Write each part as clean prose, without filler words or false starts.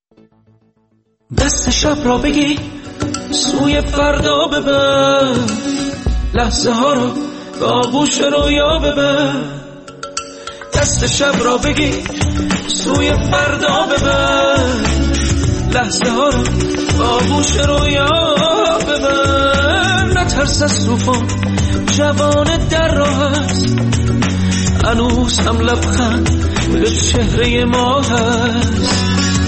دست شب را بگی سوی فردا ببر، لحظه ها رو به آغوش رویا ببر. دست شب را بگی سوی فردا ببر، لحظه ها رو به آغوش رویا ببر. نترس از طوفان، جوان در راه است، هنوز هم لبخند به چهره ما هست.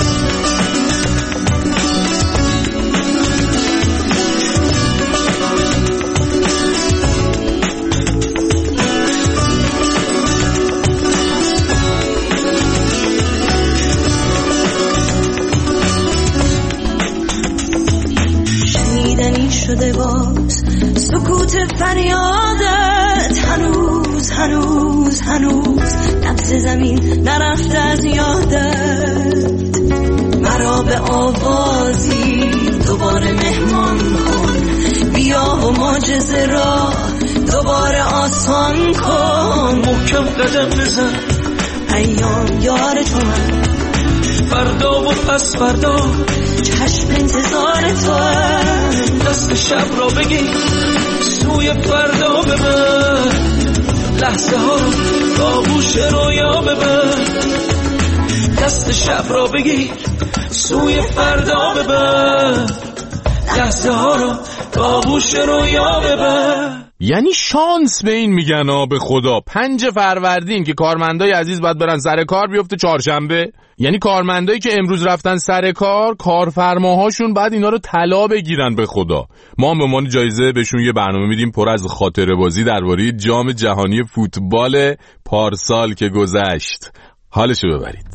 شده باز سکوت فریادت، هنوز هنوز هنوز نبض زمین نرفته از یادت. مرا به آوازی دوباره مهمان کن، بیا و معجزه را دوباره آسان کن. محکم قدم بزن، ایام یار تو من، فردا و پس فردا چشم انتظار تو هم. دست شب را بگی سوی فردا ببر، لحظه ها رو به آغوش رویا ببر. دست شب را بگی سوی فردا ببر، لحظه ها رو به آغوش رویا ببر. یعنی شانس به این میگن ها، به خدا. 5 فروردین که کارمندای عزیز باید برن سر کار بیفته چهارشنبه. یعنی کارمندایی که امروز رفتن سر کار، کارفرماهاشون بعد اینا رو طلا بگیرن. به خدا ما هم به عنوان جایزه بهشون یه برنامه میدیم پر از خاطره بازی درباره جام جهانی فوتبال پارسال که گذشت. حالشو ببرید.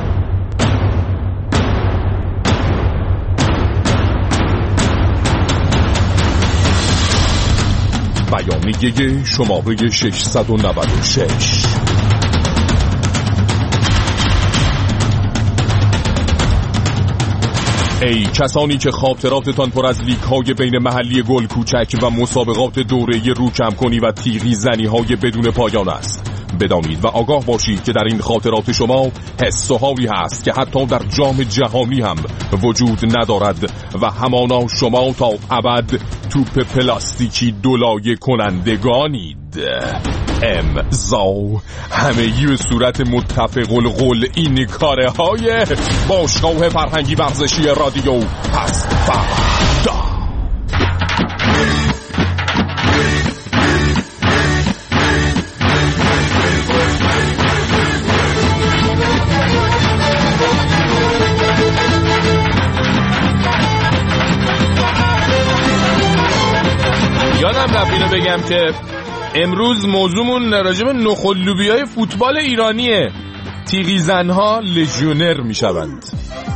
بیانیه شماره 696. ای کسانی که خاطراتتان پر از لیگ‌های بین محلی گل کوچک و مسابقات دوره‌ای رو کم کنی و تیغی زنی‌های بدون پایان است، بدانید و آگاه باشید که در این خاطرات شما حس و حالی هست که حتی در جام جهانی هم وجود ندارد و همانا شما تا ابد توپ پلاستیکی دولایه کنندگانید. امضا همگی به صورت متفق القول این کاره های باشگاه فرهنگی ورزشی رادیو پس فردا. یادم رفت اینو بگم که امروز موضوعمون راجع به نخلوبیای فوتبال ایرانیه. تیغی زنها لژیونر میشوند.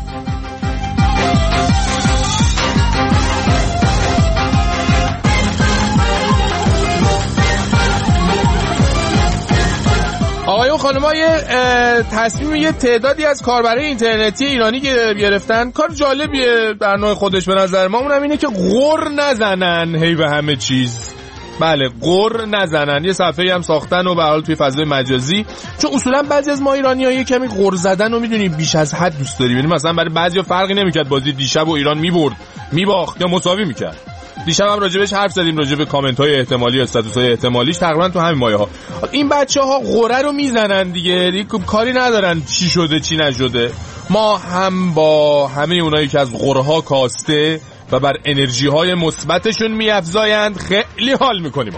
آقایون خانم‌ها یه تصمیم یه تعدادی از کاربرای اینترنتی ایرانی که گرفتن، کار جالبیه در نوع خودش به نظر ما. اونم اینه که غر نزنن هی به همه چیز. بله، غر نزنن. یه صفحه‌ای هم ساختن و به حال توی فضای مجازی، چون اصولا بعضی از ما ایرانی‌ها یه کمی غر زدن رو می‌دونیم بیش از حد دوست داریم. یعنی مثلا برای بعضیا فرقی نمی‌کرد بازی دیشب و ایران می‌برد، می‌باخت یا مساوی می‌کرد. دیشب هم راجبش حرف زدیم، راجب کامنت‌های احتمالی، استاتوس‌های احتمالیش تقریبا تو همین مایه‌ها. این بچه‌ها غره رو میزنن دیگه، کاری ندارن چی شده چی نشده. ما هم با همه اونایی که از غرها کاسته و بر انرژی‌های مثبتشون می‌افزایند خیلی حال می‌کنیم.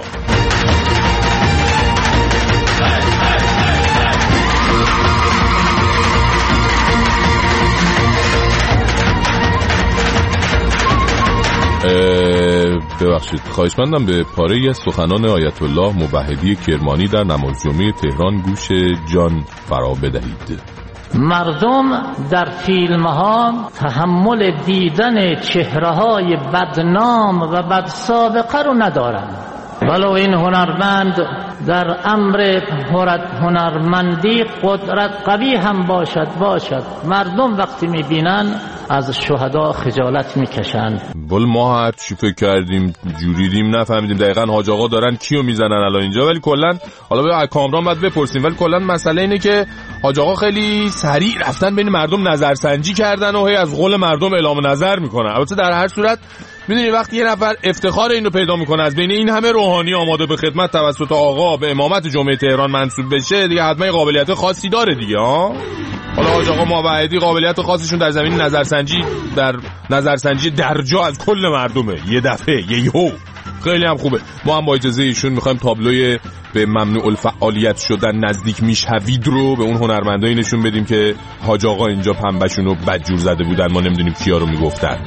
ببخشید، خواهشمندم به پاره از سخنان آیت الله موحدی کرمانی در نماز جمعه تهران گوش جان فرا بدهید. مردم در فیلم ها تحمل دیدن چهره های بدنام و بدسابقه رو ندارن. ولو این هنرمند در امر هنرمندی قدرت قوی هم باشد، مردم وقتی میبینن از شهدا خجالت میکشند. ولی ما هر چی فکر کردیم جوریدیم نفهمیدیم دقیقاً حاج آقا دارن کیو میزنن الان اینجا. ولی کلا حالا به کامران باید بپرسیم، ولی کلا مسئله اینه که حاج آقا خیلی سریع رفتن بین مردم نظرسنجی کردن و هی از قول مردم اعلام نظر میکنن. البته در هر صورت میدونی وقتی یه نفر افتخار اینو پیدا میکنه از بین این همه روحانی آماده به خدمت توسط آقا به امامت جمعه تهران منصوب بشه دیگه حتما قابلیت خاصی داره دیگه ها. حالا حاج آقا موعدی قابلیت خاصشون در زمین نظرسنجی درجا از کل مردمه، یه دفعه یهو خیلی هم خوبه. ما هم با اجازه ایشون میخوایم تابلوی به ممنوع الفعالیت شدن نزدیک میشوید رو به اون هنرمندایی نشون بدیم که حاج آقا اینجا پنبهشون رو بدجور زده بودن، ما نمیدونیم کیا رو میگفتن.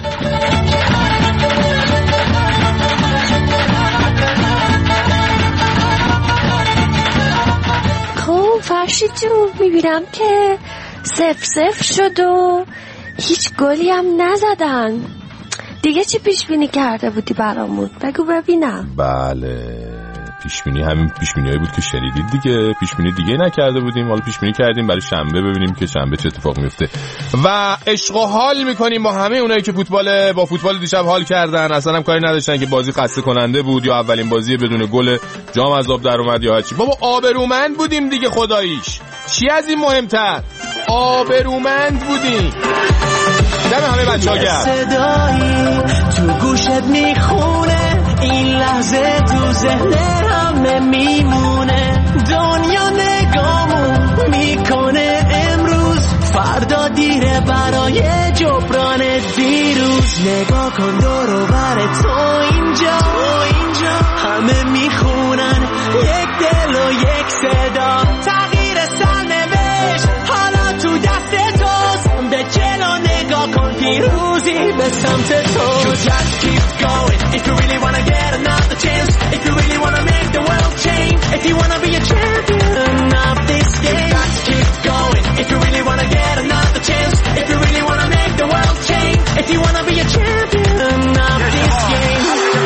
فرشید جون میبینم که 0-0 شد و هیچ گلی هم نزدن. دیگه چی پیشبینی کرده بودی برامون؟ بگو ببینم. بله پیشبینی همین پیشبینیایی بود که شنیدید دیگه. پیشبینی دیگه نکرده بودیم، حالا پیشبینی کردیم برای شنبه ببینیم که شنبه چه اتفاق میفته و عشق و حال میکنیم با همه اونایی که با فوتبال دیشب حال کردن، اصلا هم کاری نداشتن که بازی خسته کننده بود یا اولین بازی بدون گل جام از آب در اومد یا هرچی. بابا آبرومند بودیم دیگه، خداییش چی از این مهمتر، آبرومند بودیم. دم همه بچه‌ها گرم. صدایی تو گوشت میخونه، این لحظه تو ذهن همه میمونه. دنیا نگامون میکنه امروز، فردا دیره برای جبران دیروز. نگاه کن دور و بر تو اینجا همه میخونن یک دل و یک صدا. تغییر سرنوشت حالا تو دست توست، به جلو نگاه کن پیروزی به سمت تو. You just keep going if you really wanna get another chance, if you really wanna make the world change, if you wanna be a champion of this game. You just keep going if you really wanna get another chance, if you really wanna make the world change, if you wanna be a champion of this game.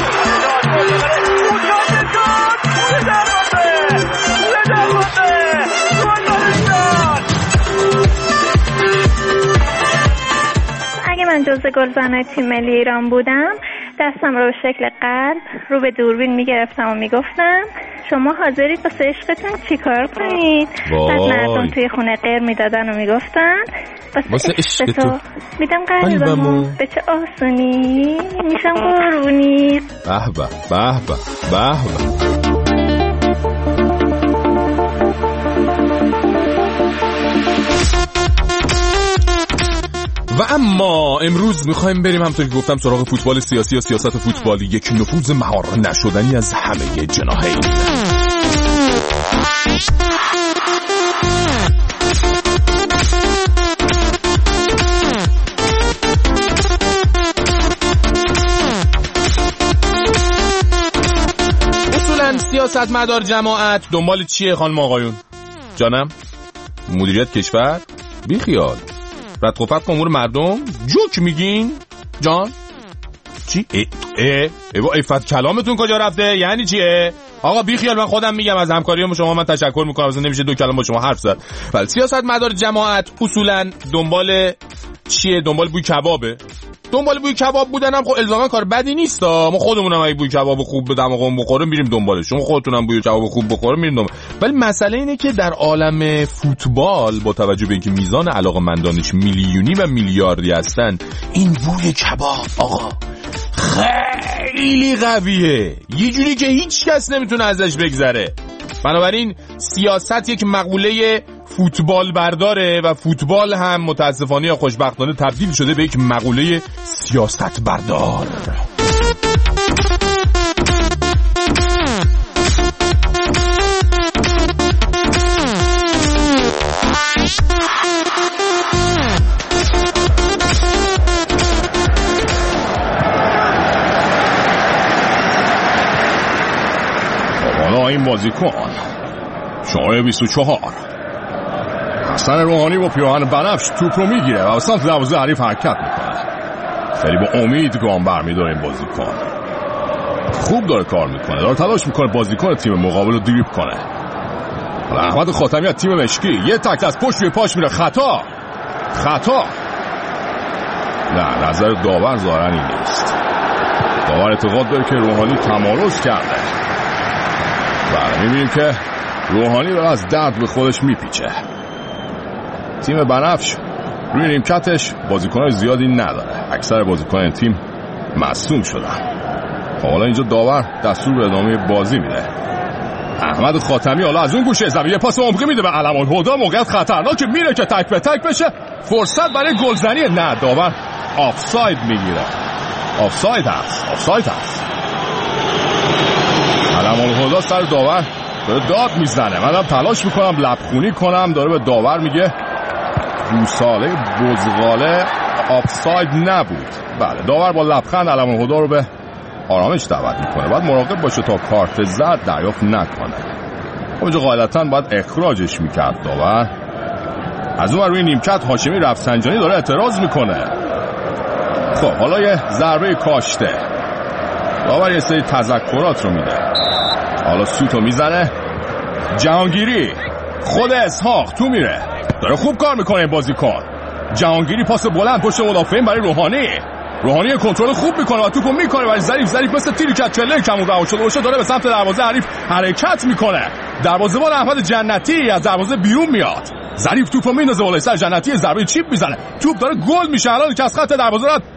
من جزء گلزنای تیم ملی ایران بودم، دستم رو به شکل قلب رو به دوربین میگرفتم و میگفتم شما حاضرید واسه عشقتون چی کار کنید؟ بعد مردم توی خونه غیر میدادن و میگفتن واسه عشقتون میدم قلبمو، به چه آسونی میشم قربونی. به به به به به. و اما امروز میخوایم بریم همونطور که گفتم سراغ فوتبال سیاسی و سیاست فوتبالی، یک نفوذ مهار نشدنی از همه جناحین. اصولا سیاست مدار جماعت دنبال چیه خانم آقایون؟ جانم مدیریت کشور؟ بی خیال رد و پت امور مردم جوک میگین جان؟ چی؟ افت کلامتون کجا رفته؟ یعنی چیه؟ آقا بی خیال من خودم میگم از همکاری شما من تشکر میکنم، اصلا نمیشه دو کلمه با شما حرف زد. ولی سیاست مدار جماعت اصولا دنبال چیه؟ دنبال بوی کبابه. دنبال بوی کباب بودن هم خب الزاما کار بدی نیست، ما خودمونم اگه بوی کباب خوب به دماغمون بخوره میریم دنبالش، شما خودتونم بوی کباب خوب بخوره میریم دنبال. ولی مسئله اینه که در عالم فوتبال با توجه به اینکه میزان علاقه‌مندانش میلیونی و میلیاردی هستن، این بوی کباب آقا خیلی قویه، یه جوری که هیچ کس نمیتونه ازش بگذره. بنابراین سیاست یک مقوله فوتبال برداره و فوتبال هم متاسفانه یا خوشبختانه تبدیل شده به یک مقوله سیاست بردار. حالا این بازیکن شماره 24 حسن روحانی با پیراهن بنفش توپ رو میگیره و سمت دروازه حریف حرکت میکنه. خیلی با امید گام برمیداره این بازیکن، خوب داره کار میکنه، داره تلاش میکنه بازیکن تیم مقابل رو دریبل کنه. حالا احمد خاتمی از تیم مشکی یه تک از پشت روی پاش میره، خطا. نه نظر داور ظاهرا این نیست. داور اعتقاد داره که روحانی تمارض کرده. بله میبینیم که روحانی داره از درد به خودش میپیچه. تیم بنفش روی نیمکتش بازیکنای زیادی نداره. اکثر بازیکنان تیم مصدوم شدن. حالا اینجا داور دستور به ادامه بازی میده. احمد خاتمی حالا از اون گوشه زمین یه پاس عمقی میده به علم‌الهدی. موقعیت خطرناک میره که تک به تک بشه. فرصت برای گلزنی. نه، داور آفساید میگیره. آفساید هست. علم‌الهدی سر داور داره داد میزنه. منم تلاش میکنم لبخونی کنم. داره به داور میگه گوساله بزغاله آفساید نبود. بله، داور با لبخند علم‌الهدی رو به آرامش دعوت میکنه. باید مراقب باشه تا کارت زرد دریافت نکنه. اونجا قاعدتاً باید اخراجش میکرد داور. از اون روی نیمکت هاشمی رفسنجانی داره اعتراض میکنه. خب حالا یه ضربه کاشته. داور یه سری تذکرات رو میده. حالا سوتو میزنه. جهانگیری خود اسحاق تو میره. داره خوب کار میکنه این بازیکن. جهانگیری پاس بلند پشت مدافعین برای روحانی کنترل خوب میکنه و توپو میکنه ولی ظریف مثل تیری که چله کمون رها شده باشه داره به سمت دروازه حریف حرکت میکنه. دروازه‌بان احمد جنتی از دروازه بیرون میاد. ظریف توپو میندازه بالای سر جنتی، ضربه چیپ میزنه. توپ داره گل میشه. الان که از خط دروازه رد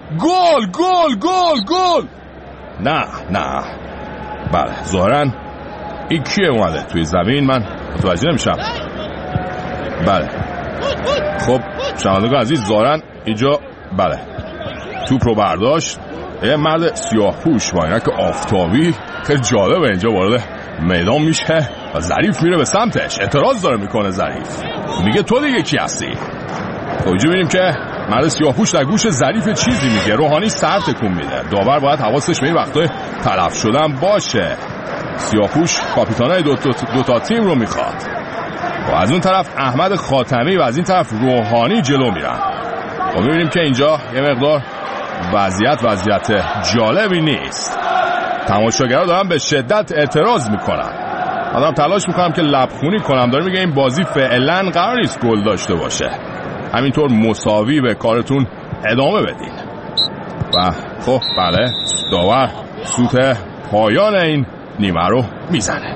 گل. نه. بله، ظاهرا این کیه اومده توی زمین؟ من متوجه نمیشم. بله خب شنوندگان عزیز، ظاهرا اینجا بله توپ رو برداشت یه مرد سیاه پوش با عینک آفتابی. خیلی جالبه. اینجا وارد میدان میشه و ظریف میره به سمتش. اعتراض داره میکنه ظریف. میگه تو دیگه کی هستی؟ خب اینجا میبینیم که مرد سیاه پوش در گوش ظریف چیزی میگه. روحانی سر تکون میده. داور باید حواسش به این وقتای تلف شدن باشه. سیاه پوش کاپیتانای دو تا تیم رو میخواد. و از اون طرف احمد خاتمی و از این طرف روحانی جلو میرن. و میبینیم که اینجا یه مقدار وضعیت جالبی نیست. تماشاگرها دارن به شدت اعتراض میکنن. آدم تلاش میکنم که لبخونی کنم. داره میگه این بازی فعلا قرار نیست گل داشته باشه. همینطور مساوی به کارتون ادامه بدین. و خب بله، داور سوت پایان این نیمه رو میزنه.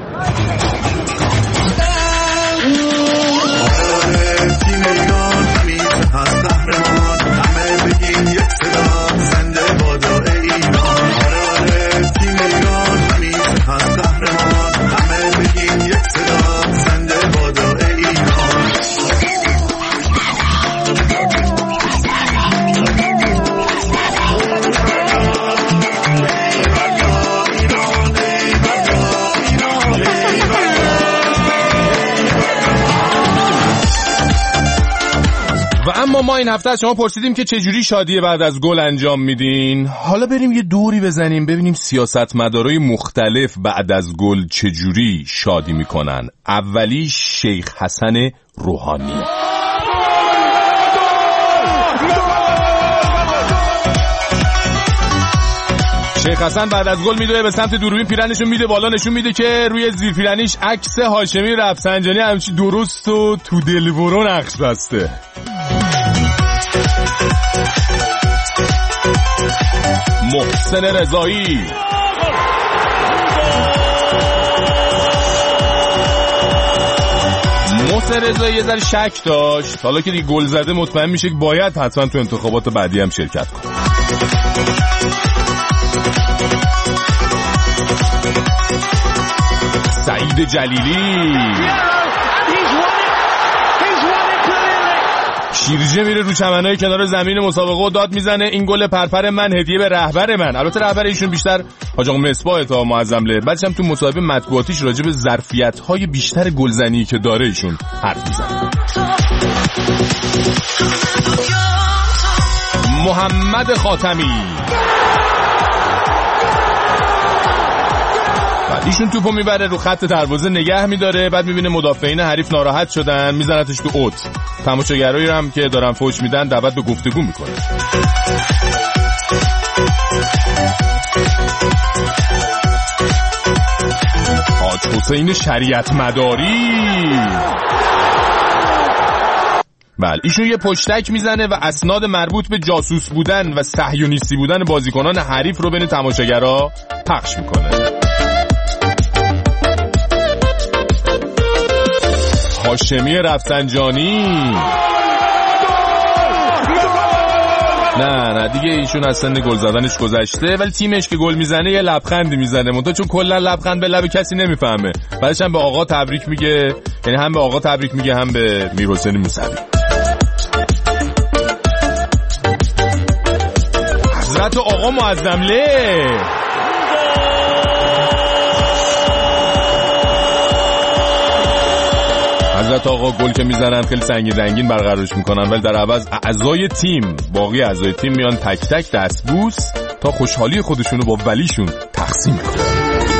تیم ایران همیشه هست قهرمان. همه بگیم یک صدا زنده باد ایران. آره تیم ایران همیشه هست قهرمان. همه بگیم یک صدا زنده باد ایران. و اما ما این هفته از شما پرسیدیم که چجوری شادی بعد از گل انجام میدین. حالا بریم یه دوری بزنیم ببینیم سیاستمدارای مختلف بعد از گل چجوری شادی میکنن. اولی شیخ حسن روحانی. شیخ حسن بعد از گل میدوه به سمت دوربین، پیرنشو میده بالا، نشون میده که روی زیر پیرنش عکس هاشمی رفسنجانی همچی درست و تو دلبرو نقش بسته. محسن رضایی یه ذره شک داشت. حالا که دیگه گل زده مطمئن میشه که باید حتما تو انتخابات بعدی هم شرکت کنه. سعید جلیلی شیرجه میره رو چمنای کنار زمین مسابقه و داد میزنه این گل پرپر من هدیه به رهبر من. البته رهبر ایشون بیشتر حاج آقا مصباح تا معظم له. بعدش هم تو مصاحبه مطبوعاتیش راجع به ظرفیت‌های بیشتر گلزنی که داره ایشون حرف میزنه. محمد خاتمی ایشون توپو میبره رو خط دروازه نگه میداره، بعد میبینه مدافعین حریف ناراحت شدن میزنتش تو اوت. تماشاگرایی هم که دارن فوش میدن دعوت به گفتگو میکنه. حاج حسین شریعت مداری بله ایشون یه پشتک میزنه و اسناد مربوط به جاسوس بودن و صهیونیستی بودن بازیکنان حریف رو بین تماشاگرها پخش میکنه. هاشمی رفسنجانی نه دیگه ایشون از سن گل زدنش گذشته، ولی تیمش که گل میزنه یه لبخندی میزنه، منتها چون کلا لبخند به لب کسی نمیفهمه، بعدش هم به آقا تبریک میگه، یعنی هم به آقا تبریک میگه هم به میرحسین موسوی. حضرت آقا معظمله حضرت آقا گل که میزنن خیلی سنگین برقرارش میکنن، ولی در عوض اعضای تیم، باقی اعضای تیم میان تک تک دستبوس تا خوشحالی خودشونو با ولیشون تقسیم کنن.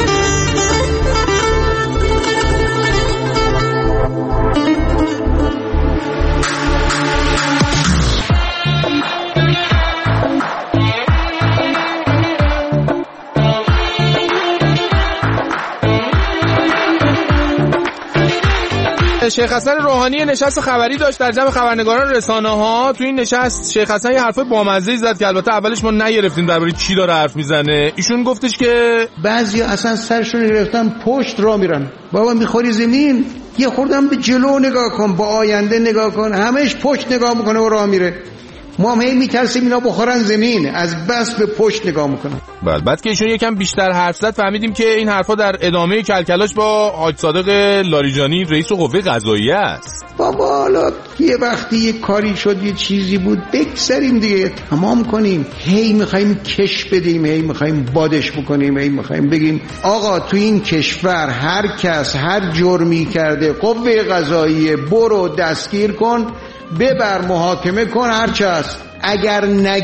شیخ حسن روحانی نشست خبری داشت در جمع خبرنگاران رسانه‌ها. تو این نشست شیخ حسن یه حرفای بامزه‌ای زد که البته اولش ما نگرفتیم درباره چی داره حرف میزنه. ایشون گفتش که بعضیا اصلا سرشون گرفتن پشت راه میرن. بابا میخوری زمین، یه خوردم به جلو نگاه کن، با آینده نگاه کن، همش پشت نگاه میکنه و راه میره. ما هم هی میترسیم اینا بخورن زمین، از بس به پشت نگاه میکنن. بعد که ایشون یکم بیشتر حرف زد فهمیدیم که این حرفا در ادامه کلکلاش با حاج صادق لاریجانی رئیس قوه قضاییه است. بابا حالا یه وقتی یه کاری شد، یه چیزی بود، بگذاریم دیگه، تمام کنیم. هی میخوایم کش بدیم، هی میخوایم بادش بکنیم، هی میخوایم بگیم آقا تو این کشور هر کس هر جرمی کرده قوه قضاییه برو دستگیر کن، ببر محاکمه کن، هرچه هست. اگر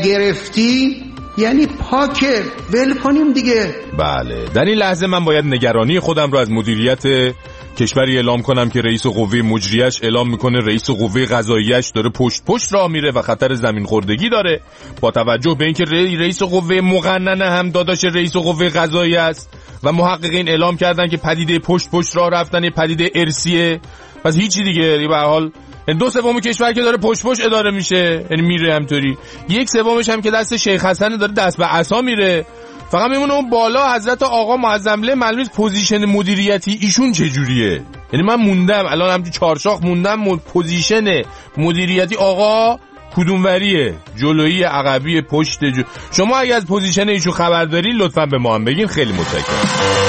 نگرفتی یعنی پاکه، ول کنیم دیگه. بله در این لحظه من باید نگرانی خودم رو از مدیریت کشوری اعلام کنم که رئیس قوه مجریش اعلام میکنه رئیس قوه قضاییش داره پشت راه میره و خطر زمین خوردگی داره، با توجه به اینکه رئیس قوه مقننه هم داداش رئیس قوه قضاییه است و محققین اعلام کردن که پدیده پشت راه رفتن پدیده ارثیه. پس هیچی دیگه، به هر حال 2/3 کشور که داره پشت اداره میشه، یعنی میره همطوری. 1/3 هم که دست شیخ حسن داره دست به عصا میره. فقط میمونه اون بالا حضرت آقا معظمله. معلومه پوزیشن مدیریتی ایشون چجوریه. یعنی من موندم الان همچین چارشاخ موندم، پوزیشن مدیریتی آقا کدوموریه، جلویی، عقبی، پشت شما اگه از پوزیشن ایشون خبر دارین لطفا به ما هم بگین، خیلی متشکرم.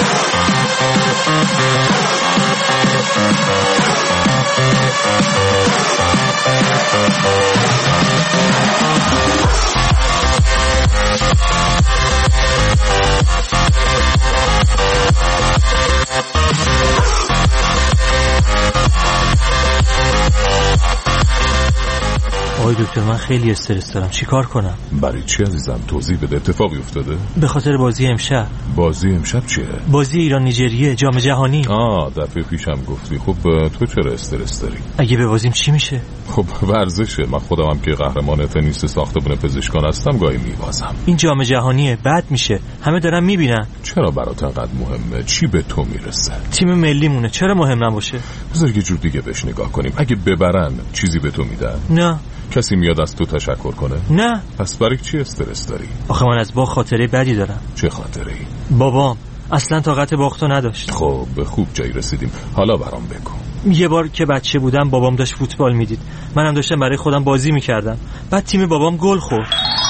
آقای دکتر من خیلی استرس دارم، چیکار کنم؟ برای چی عزیزم؟ توضیح بده. اتفاقی افتاده؟ به خاطر بازی امشب. بازی امشب چیه؟ بازی ایران نیجریه، جام جهانی. دفعه پیشم گفتی. خب تو چرا استرس داری؟ اگه ببازیم چی میشه؟ خب ورزشه. من خودم هم که قهرمان تنیس ساختمون پزشکان هستم گاهی میبازم. این جام جهانیه، بد میشه، همه دارن میبینن. چرا برات انقدر مهمه؟ چی به تو میرسه؟ تیم ملیمونه، چرا مهم نباشه؟ بذار یه جور دیگه بهش نگاه کنیم. اگه ببرن چیزی به تو میدن؟ نه. کسی میاد از تو تشکر کنه؟ نه. پس برای چی استرس داری؟ آخه من از با خاطره بدی دارم. چه خاطره‌ای؟ بابام اصلا طاقت باختو نداشت. خب به خوب جایی رسیدیم. حالا برام بگو. یه بار که بچه بودم بابام داشت فوتبال میدید، منم داشتم برای خودم بازی میکردم، بعد تیم بابام گل خورد.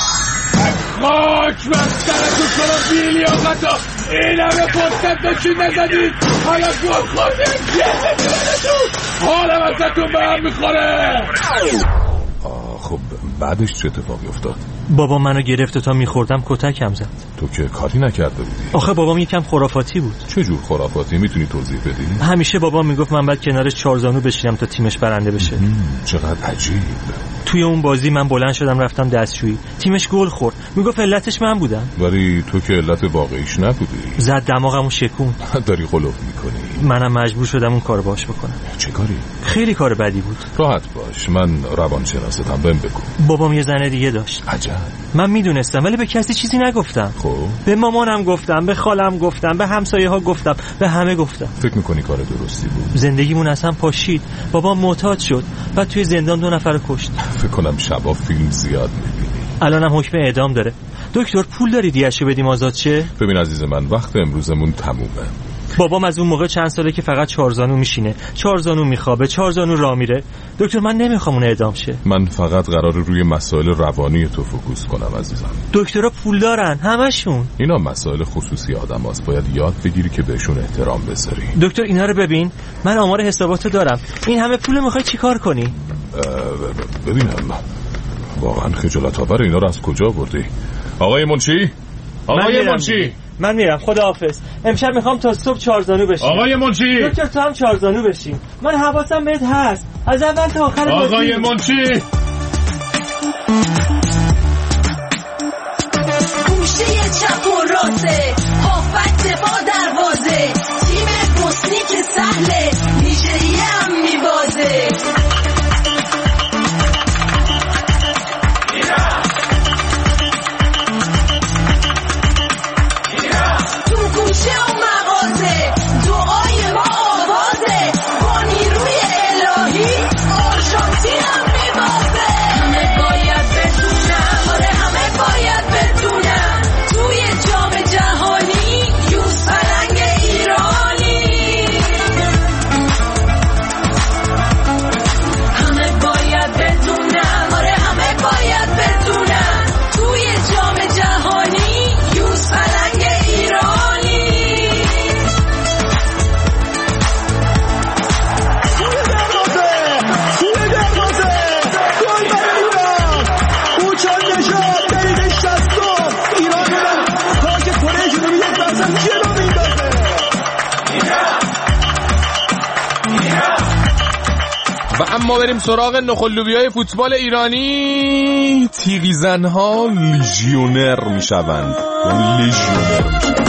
خاک بسترتون کنم بیلیاقتا، این همه فرصت داشتید نزدید، حالا گل خوردید، حالا وقتتون به هم میخوره. خب بعدش چه اتفاقی افتاد؟ بابا منو گرفت و تا میخوردم کتکم زد. تو که کاری نکرده بودی. آخه بابام یکم خرافاتی بود. چه جور خرافاتی؟ میتونی توضیح بدی؟ همیشه بابام میگفت من باید کنارش چارزانو بشینم تا تیمش برنده بشه. چقدر عجیب. توی اون بازی من بلند شدم رفتم دستشویی، تیمش گل خورد، میگفت علتش من بودم. ولی تو که علت واقعیش نبودی. زد دماغمو شکون. داری غلط میکنی. منم مجبور شدم اون کارو باش بکنم. چه کاری؟ خیلی کار بدی بود. راحت باش، من روانشناستم، بهم بگو. بابام یه زن دیگه داشت. عجب. من میدونستم ولی به کسی چیزی نگفتم. خب به مامانم گفتم، به خالم گفتم، به همسایه ها گفتم، به همه گفتم. فکر میکنی کار درستی بود؟ زندگیمون اصلا پاشید. بابام معتاد شد، بعد توی زندان 2 نفر کشت. فکر کنم شبا فیلم زیاد میبینی. الانم حکم اعدام داره. دکتر پول داری دیاشو بدیم آزاد شه؟ ببین عزیز من، وقت امروزمون تمومه. بابام از اون موقع چند ساله که فقط 4 زانو میشینه، 4 زانو میخوابه، 4 زانو راه میره. دکتر من نمیخوام اون اعدام شه. من فقط قراره روی مسائل روانی تو فوکوس کنم عزیزم. دکترها پول دارن همشون. اینا مسائل خصوصی آدماست، باید یاد بگیری که بهشون احترام بذاری. دکتر اینا رو ببین، من آمار حساباتو دارم. این همه پول میخوای چیکار کنی؟ ببینم واقعا خجالت آور، اینا رو از کجا بردی؟ آقای منشی؟ آقای منشی من میرم، خداحافظ. امشب میخوام تا صبح 4 زانو بشیم. آقای منشی دکتر تو هم 4 زانو بشیم. من حواسم بهت هست از اول تا آخر. آقای منشی گوشه چپ و راسته هافت با دروازه، تیم بوسنی که سهله نیجریه هم میبازه. گوشه و مغازه دعای ما آوازه، با نیروی الهی آرژانتین هم میبازه. همه باید بدونم، آره همه باید بدونم، توی جام جهانی یوز پلنگ ایرانی. همه باید بدونم، آره همه باید بدونم، توی جام جهانی یوز پلنگ ایرانی. و اما بریم سراغ نخلوبیای فوتبال ایرانی. تیغی زنها لیژیونر میشوند، لیژیونر میشوند.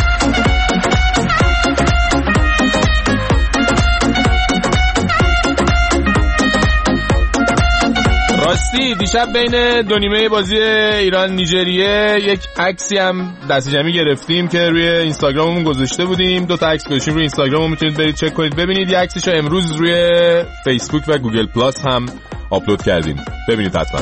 راستی دیشب بین 2 نیمه بازی ایران نیجریه یک عکسی هم دست جمعی گرفتیم که روی اینستاگراممون گذاشته بودیم. 2 تا عکس گذاشتیم روی اینستاگراممون، میتونید برید چک کنید ببینید. یه عکسشو امروز روی فیسبوک و گوگل پلاس هم آپلود کردیم، ببینید حتما.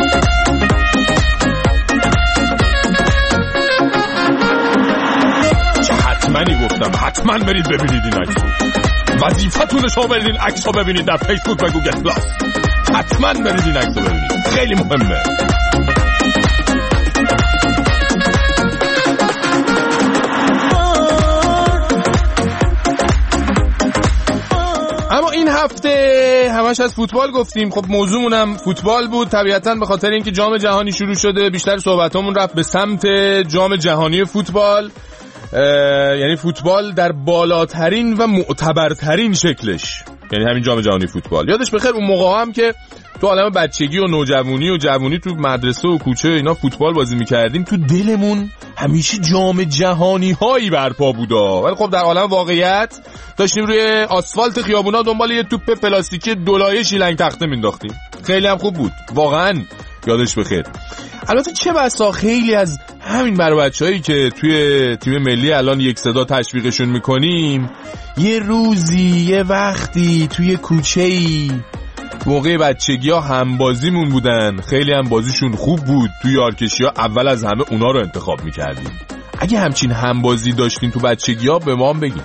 چه حتماًی گفتم، حتما برید ببینید این عکسو. وظیفتونه شما برید این عکسو ببینید در فیسبوک و گوگل پلاس. حتما برید این عکسو ببینید، خیلی مهمه. اما این هفته همش از فوتبال گفتیم. خب موضوعمونم فوتبال بود طبیعتاً، به خاطر اینکه جام جهانی شروع شده بیشتر صحبتامون رفت به سمت جام جهانی فوتبال، یعنی فوتبال در بالاترین و معتبرترین شکلش، یعنی همین جام جهانی فوتبال. یادش بخیر اون موقع هم که تو عالم بچگی و نوجوانی و جوانی تو مدرسه و کوچه اینا فوتبال بازی می‌کردیم، تو دلمون همیشه جام جهانی هایی برپا بودا، ولی خب در عالم واقعیت داشتیم روی آسفالت خیابونا دنبال یه توپ پلاستیکی دولایه شیلنگ تخته مینداختیم. خیلی هم خوب بود واقعا، یادش بخیر. البته چه بسا خیلی از همین بچه‌هایی که توی تیم ملی الان یک صدا تشویقشون میکنیم، یه روزی یه وقتی توی کوچه‌ای موقع بچگی ها همبازیمون بودن، خیلی هم بازیشون خوب بود، توی یارکشی ها اول از همه اونا رو انتخاب میکردیم. اگه همچین همبازی داشتین تو بچگی ها به ما هم بگین.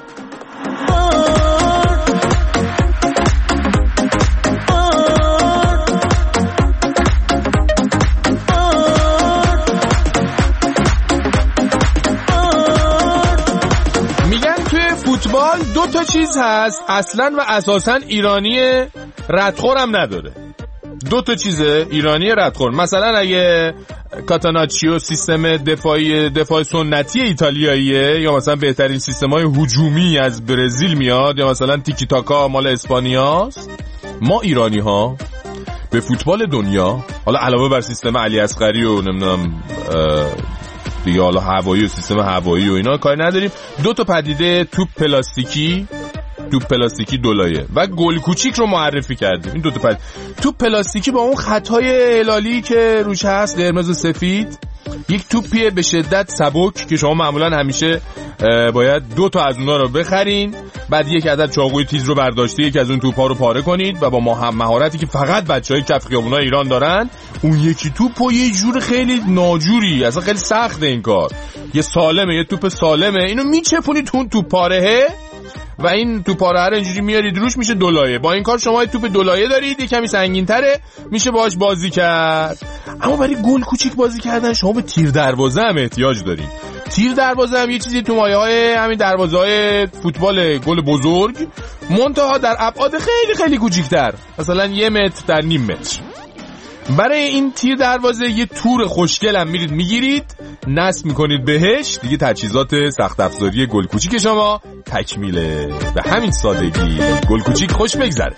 فوتبال 2 تا چیز هست اصلا و اساسا ایرانی ردخور هم نداره. 2 تا چیزه ایرانی ردخور. مثلا اگه کاتاناچیو سیستم دفاع سنتی ایتالیاییه، یا مثلا بهترین سیستم‌های هجومی از برزیل میاد، یا مثلا تیکی تاکا مال اسپانیاست، ما ایرانی‌ها به فوتبال دنیا، حالا علاوه بر سیستم علی اصغری و نمیدونم دیگه حالا هوایی و سیستم هوایی و اینا کاری نداریم، 2 تا پدیده توپ پلاستیکی، توپ پلاستیکی دولایه و گل کوچیک رو معرفی کردیم. این دو تا توپ پلاستیکی با اون خطای هلالی که روش هست قرمز و سفید، یک توپیه به شدت سبک که شما معمولا همیشه باید 2 تا از اونها رو بخرین، بعد یک عدد چاقوی تیز رو برداشته یک از اون توپ‌ها رو پاره کنید و با مهارتی که فقط بچهای کف خیابونای ایران دارن اون یکی توپو یه جور خیلی ناجوری، اصلا خیلی سخته این کار، یه سالمه، یه توپ سالمه، اینو میچپونید تو اون توپ پارهه و این توپ پاره رو اینجوری میارید روش، میشه دولایه. با این کار شما توپ دولایه دارید، یه کمی سنگین‌تره، میشه باهاش بازی کرد. اما برای گل کوچیک بازی کردن شما به تیر دروازه هم احتیاج دارید. تیر دروازه هم یه چیزی تو مایه‌های همین دروازه‌های فوتبال گل بزرگ، منتها در ابعاد خیلی خیلی کوچیک‌تر، مثلا 1 متر در نیم متر. برای این تیر دروازه یه تور خوشگل هم میگیرید، نصب میکنید بهش، دیگه تجهیزات سخت افزاری گل کوچیک شما تکمیله. به همین سادگی گل کوچیک خوش بگذره.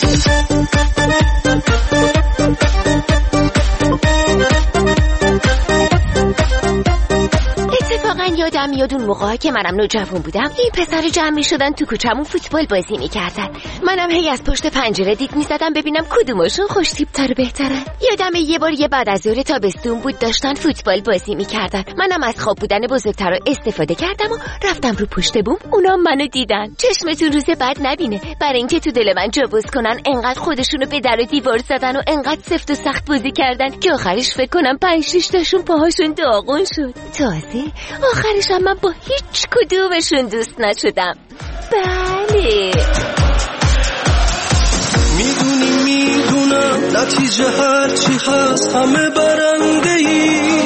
اتفاقا یادم میاد اون موقع که منم نوجوان بودم این پسر جمع میشدن تو کوچمون فوتبال بازی میکردن. منم هی از پشت پنجره دید میزدم ببینم کدومشون خوش تیپ‌تر و بهترن. یادم یه بار یه بعد از ظهر تابستون بود داشتن فوتبال بازی میکردن. منم از خواب بودن بزرگتر رو استفاده کردم و رفتم رو پشت بوم. اونا منو دیدن. چشمتون روز بعد نبینه. برای اینکه تو دل من جا باز کنن انقدر خودشونو به در و دیوار زدن و انقدر سفت و سخت بازی کردن که آخرش فکر کنم 5-6 تاشون پاهاشون داغون شد. تازه آخرش هم من با هیچ کدومشون دوست نشدم. بله میدونم نتیجه هرچی هست همه برنده ای،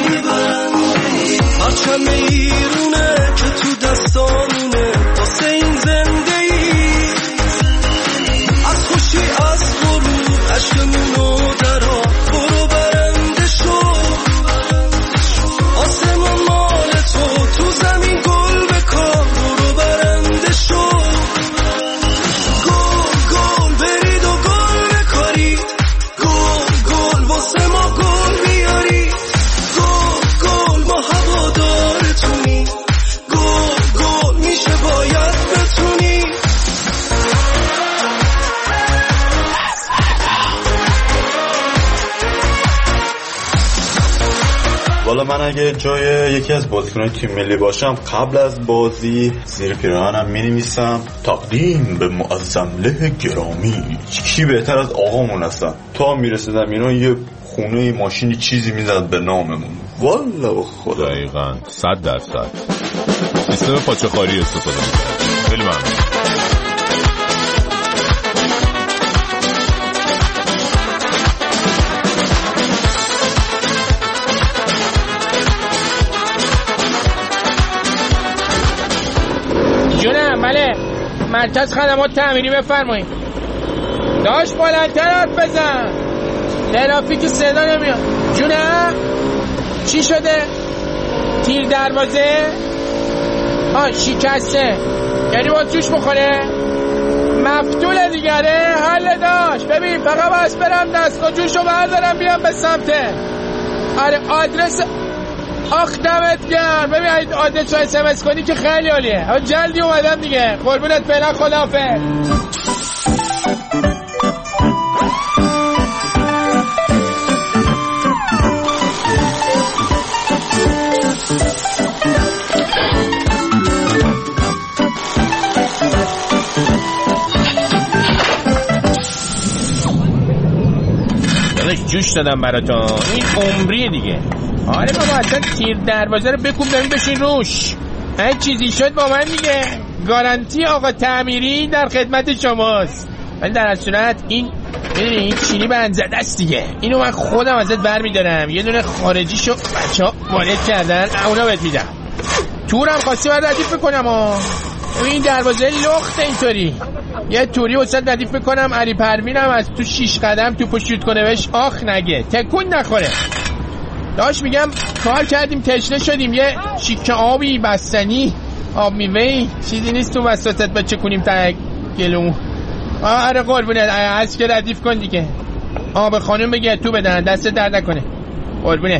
پرچم ایرونه که تو دستامونه واسه این زنده ای، از خوشی از غرور عشقمونو درا برو برنده شو، آسمون مال تو زمین گل بکار برو برنده شو، گل برید و گل بکارید، گل واسه ما گل بیاری، گل ما هوادارتونی، گل میشه باید بتونی. والا من اگه جای یکی از بازیکنان تیم ملی باشم قبل از بازی زیر پیراهنم می‌نویسم تقدیم به معظمله گرامی، کی بهتر از آقامون هستن. تا میرسیدم اینا یه خونه ماشینی چیزی میزد به ناممون. والا خدا دقیقاً 100% سیستم پاچه‌خواری استفاده می‌کنه. خیلی ممنون. جونم بله، مرکز خدمات تعمیری بفرمایید. داشت بلندتر حرف بزن، ترافیک صدا نمیاد. جونم چی شده؟ تیر دروازه شکسته، یعنی با توش بخوره؟ مفتوله دیگره. حل داشت. ببین فقط بس برم دستگاه جوش رو بردارم بیام به سمته. آره آدرس آخ دمت گرم. ببین آدرس رو SMS کنی که خیلی عالیه. جلدی اومدم دیگه. قربونت فعلا، خداحافظ. جوش دادم براتون، این عمریه دیگه. آره بابا اصلا تیر دروازه رو بکوب داریم بشین روش. هر چیزی شد با من دیگه. گارانتی آقا تعمیری در خدمت شماست. ولی در از صورت این میدونی این چینی بندزده است دیگه. اینو من خودم ازت برمیدارم. یه دونه خارجی شو بچه ها وارد کردن، اونا بهت میدم. تورم خواستی باید ردیف بکنم. این دروازه لخت اینطوری. یه توری وسط ردیف بکنم، علی پروینم از تو 6 قدم تو پشت کنه بهش آخ نگه، تکون نخوره. داش میگم کار کردیم تشنه شدیم، یه شیکه آبی بستنی، آب میوهی چیزی نیست تو وسطت بچه کنیم تا گلو. آره قربونه از که ردیف کن دیگه. به خانم بگه تو بدن، دست درد نکنه. قربونه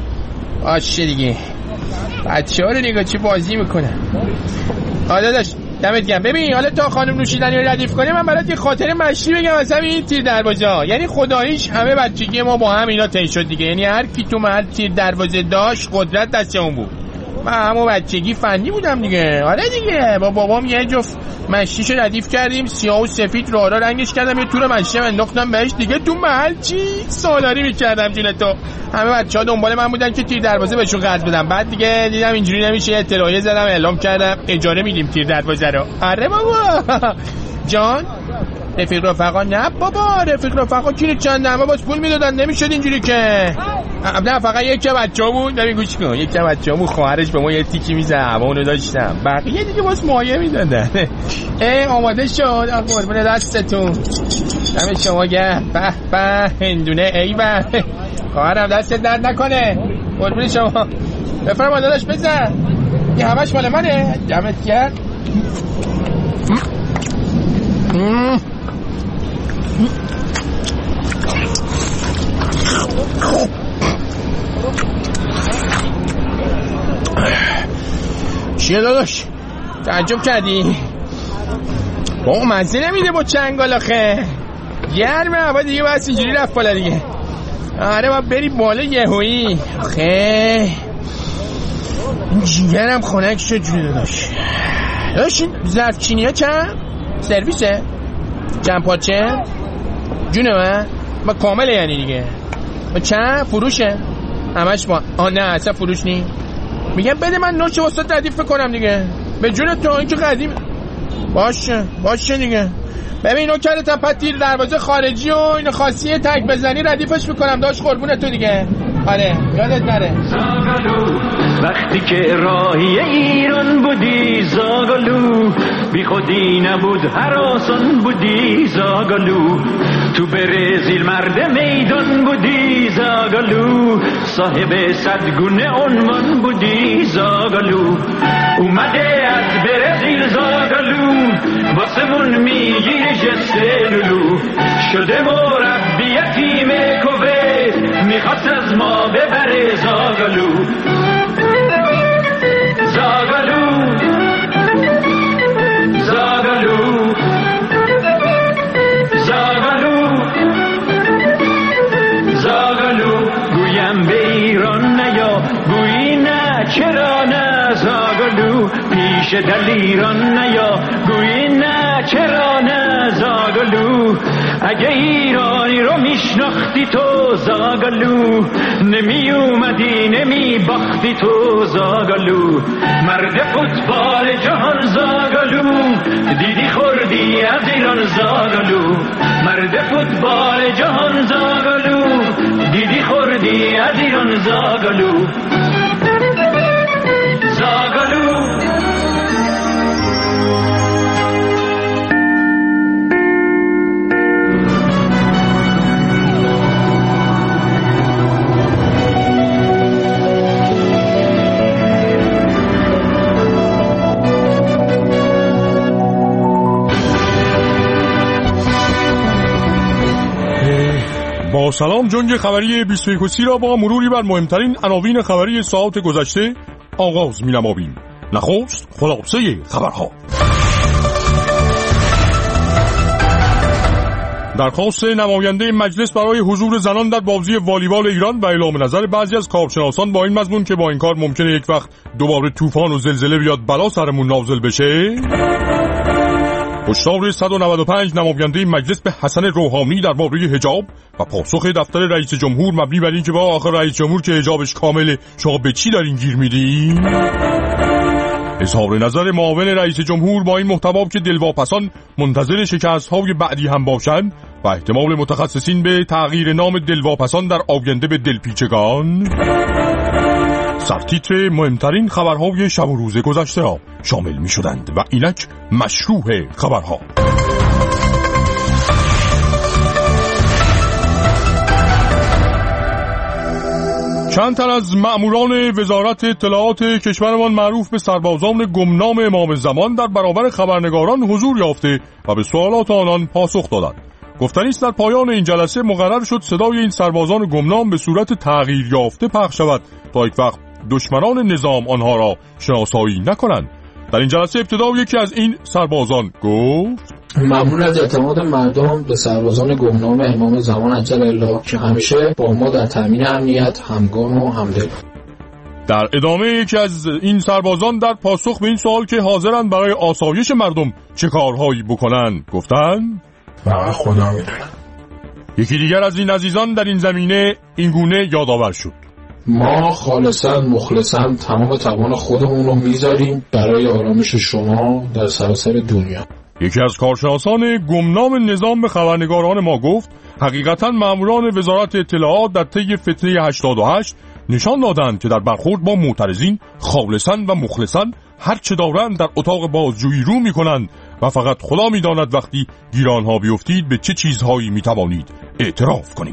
باشه دیگه. بچه ها رو نگاه چه بازی میکنن. داشت دمت گرم. ببین حالا تا خانم نوشیدنی رو ردیف کنه من برات یه خاطره مشتی بگم. مثلا این تیر دروازه، یعنی خداییش همه بچگی ما با هم اینا طی شد دیگه. یعنی هر کی تو محل تیر دروازه داشت قدرت دستمون بود. من همون بچگی فنی بودم دیگه. آره دیگه، با بابام یه جفت مشتیشو ردیف کردیم، سیاه و سفید رو رنگش کردم، یه تور مشتی انداختم بهش دیگه. تو محل چی سالاری میکردم جون تو. همه بچه‌ها دنبال من بودن که تیر دروازه بهشون قرض بدم. بعد دیگه دیدم اینجوری نمیشه، اطلاعیه زدم اعلام کردم اجاره میدیم تیر دروازه رو. آره بابا جان. رفیق رفقا نه بابا، رفیق رفقا کی چند همه باز پول میدادن، نمیشد اینجوری که. نه فقط یک بچه‌ها بود. ببین گوش کن، یک بچه‌ها بود، خواهرش به ما یه تیکی میزد، اونو داشتم، بقیه دیگه باز مایه میدادن. آماده شد. قربون دستتون. دم شما گرم. به به هندونه. ای به خواهرم دستت درد نکنه. قربون شما. بفرما داداش بزن. این همش مال منه. دمت گرم. چیه داداش؟ تعجب کردی؟ با مزه نمیده با چنگال آخه. گرمه هوا دیگه، بس اینجوری رفت بالا دیگه. آره باید بری بالا یهویی. آخه این جیگرم خنک شد جون داداش. داداش این ظرف چینی ها چند؟ سرویسه؟ چند پاچه؟ جونه من کامله یعنی دیگه. چند فروشه؟ همش با نه اصلا فروش نی. میگم بده من نوش واسه ردیف کنم دیگه. به جون تو این که قدیم. باشه دیگه. ببین نوکر تپت تیر دروازه خارجی و این خاصیه تک بزنی ردیفش میکنم داش قربون تو دیگه. آره یادت نره. وقتی که راهی ایران بودی زاگالو، بی خودی نبود هراسان بودی زاگالو، تو برزیل مرد میدان بودی زاگالو، صاحب صدگونه عنوان بودی زاگالو، اومده از برزیل زاگالو واسمون میگیره جستلولو، شده مربی تیم کویت میخواست از ما ببره زاگالو. زاگالو زاگالو زاگالو زاگالو، گویم به ایران نیا، گویی نه چرا نه زاگالو، پیش دلیران نیا، گویی نه چرا نه زاگالو، اگه ایرانی رو میشناختی تو زاگالو، نمی اومدی نمی باختی تو زاگالو، مرد فوتبال جهان زاگالو، دیدی خوردی از ایران زاگالو، مرد فوتبال جهان زاگالو، دیدی خوردی از ایران زاگالو. زاگالو با سلام، جنگ خبری 21 را با مروری بر مهمترین عناوین خبری ساعت گذشته آغاز می‌نماییم. نخست خلاصه خبرها. درخواست نماینده مجلس برای حضور زنان در بازی والیبال ایران و اعلام نظر بعضی از کارشناسان با این مضمون که با این کار ممکنه یک وقت دوباره طوفان و زلزله بیاد بلا سرمون نازل بشه. هشدار 195 نماینده مجلس به حسن روحانی درباره حجاب و پاسخ دفتر رئیس جمهور مبنی بر اینکه با آخر رئیس جمهور که حجابش کامله شما به چی دارین گیر میدین؟ اظهار نظر معاون رئیس جمهور با این محتوا که دلواپسان منتظر شکست‌های بعدی هم باشند و احتمال متخصصین به تغییر نام دلواپسان در آینده به دلپیچگان. سرتیتر مهمترین خبرهای شب و روز گذشته را شامل می شدند و اینک مشروع خبرها. چند تن از مأموران وزارت اطلاعات کشورمان معروف به سربازان گمنام امام زمان در برابر خبرنگاران حضور یافته و به سوالات آنان پاسخ دادند. گفتنی است در پایان این جلسه مقرر شد صدای این سربازان گمنام به صورت تغییر یافته پخش شود تا یک وقت دشمنان نظام آنها را شناسایی نکنند. در این جلسه ابتدا یکی از این سربازان گفت: ممنون از اعتماد مردم به سربازان گمنام امام زمان عجل الله که همیشه با ما در تامین امنیت همگام و همدل. در ادامه یکی از این سربازان در پاسخ به این سوال که حاضرند برای آسایش مردم چه کارهایی بکنن گفتند: خدا میدونه. یکی دیگر از این عزیزان در این زمینه اینگونه یادآور شد: ما خالصاً مخلصاً تمام توان خودمون رو میذاریم برای آرامش شما در سراسر دنیا. یکی از کارشناسان گمنام نظام به خبرنگاران ما گفت: حقیقتاً ماموران وزارت اطلاعات در طی فتنه 88 نشان دادند که در برخورد با معترضین خالصاً و مخلصاً هر چه دارند در اتاق بازجویی رو میکنند و فقط خدا میداند وقتی گیرانها بیفتید به چه چیزهایی میتوانید اعتراف کنید.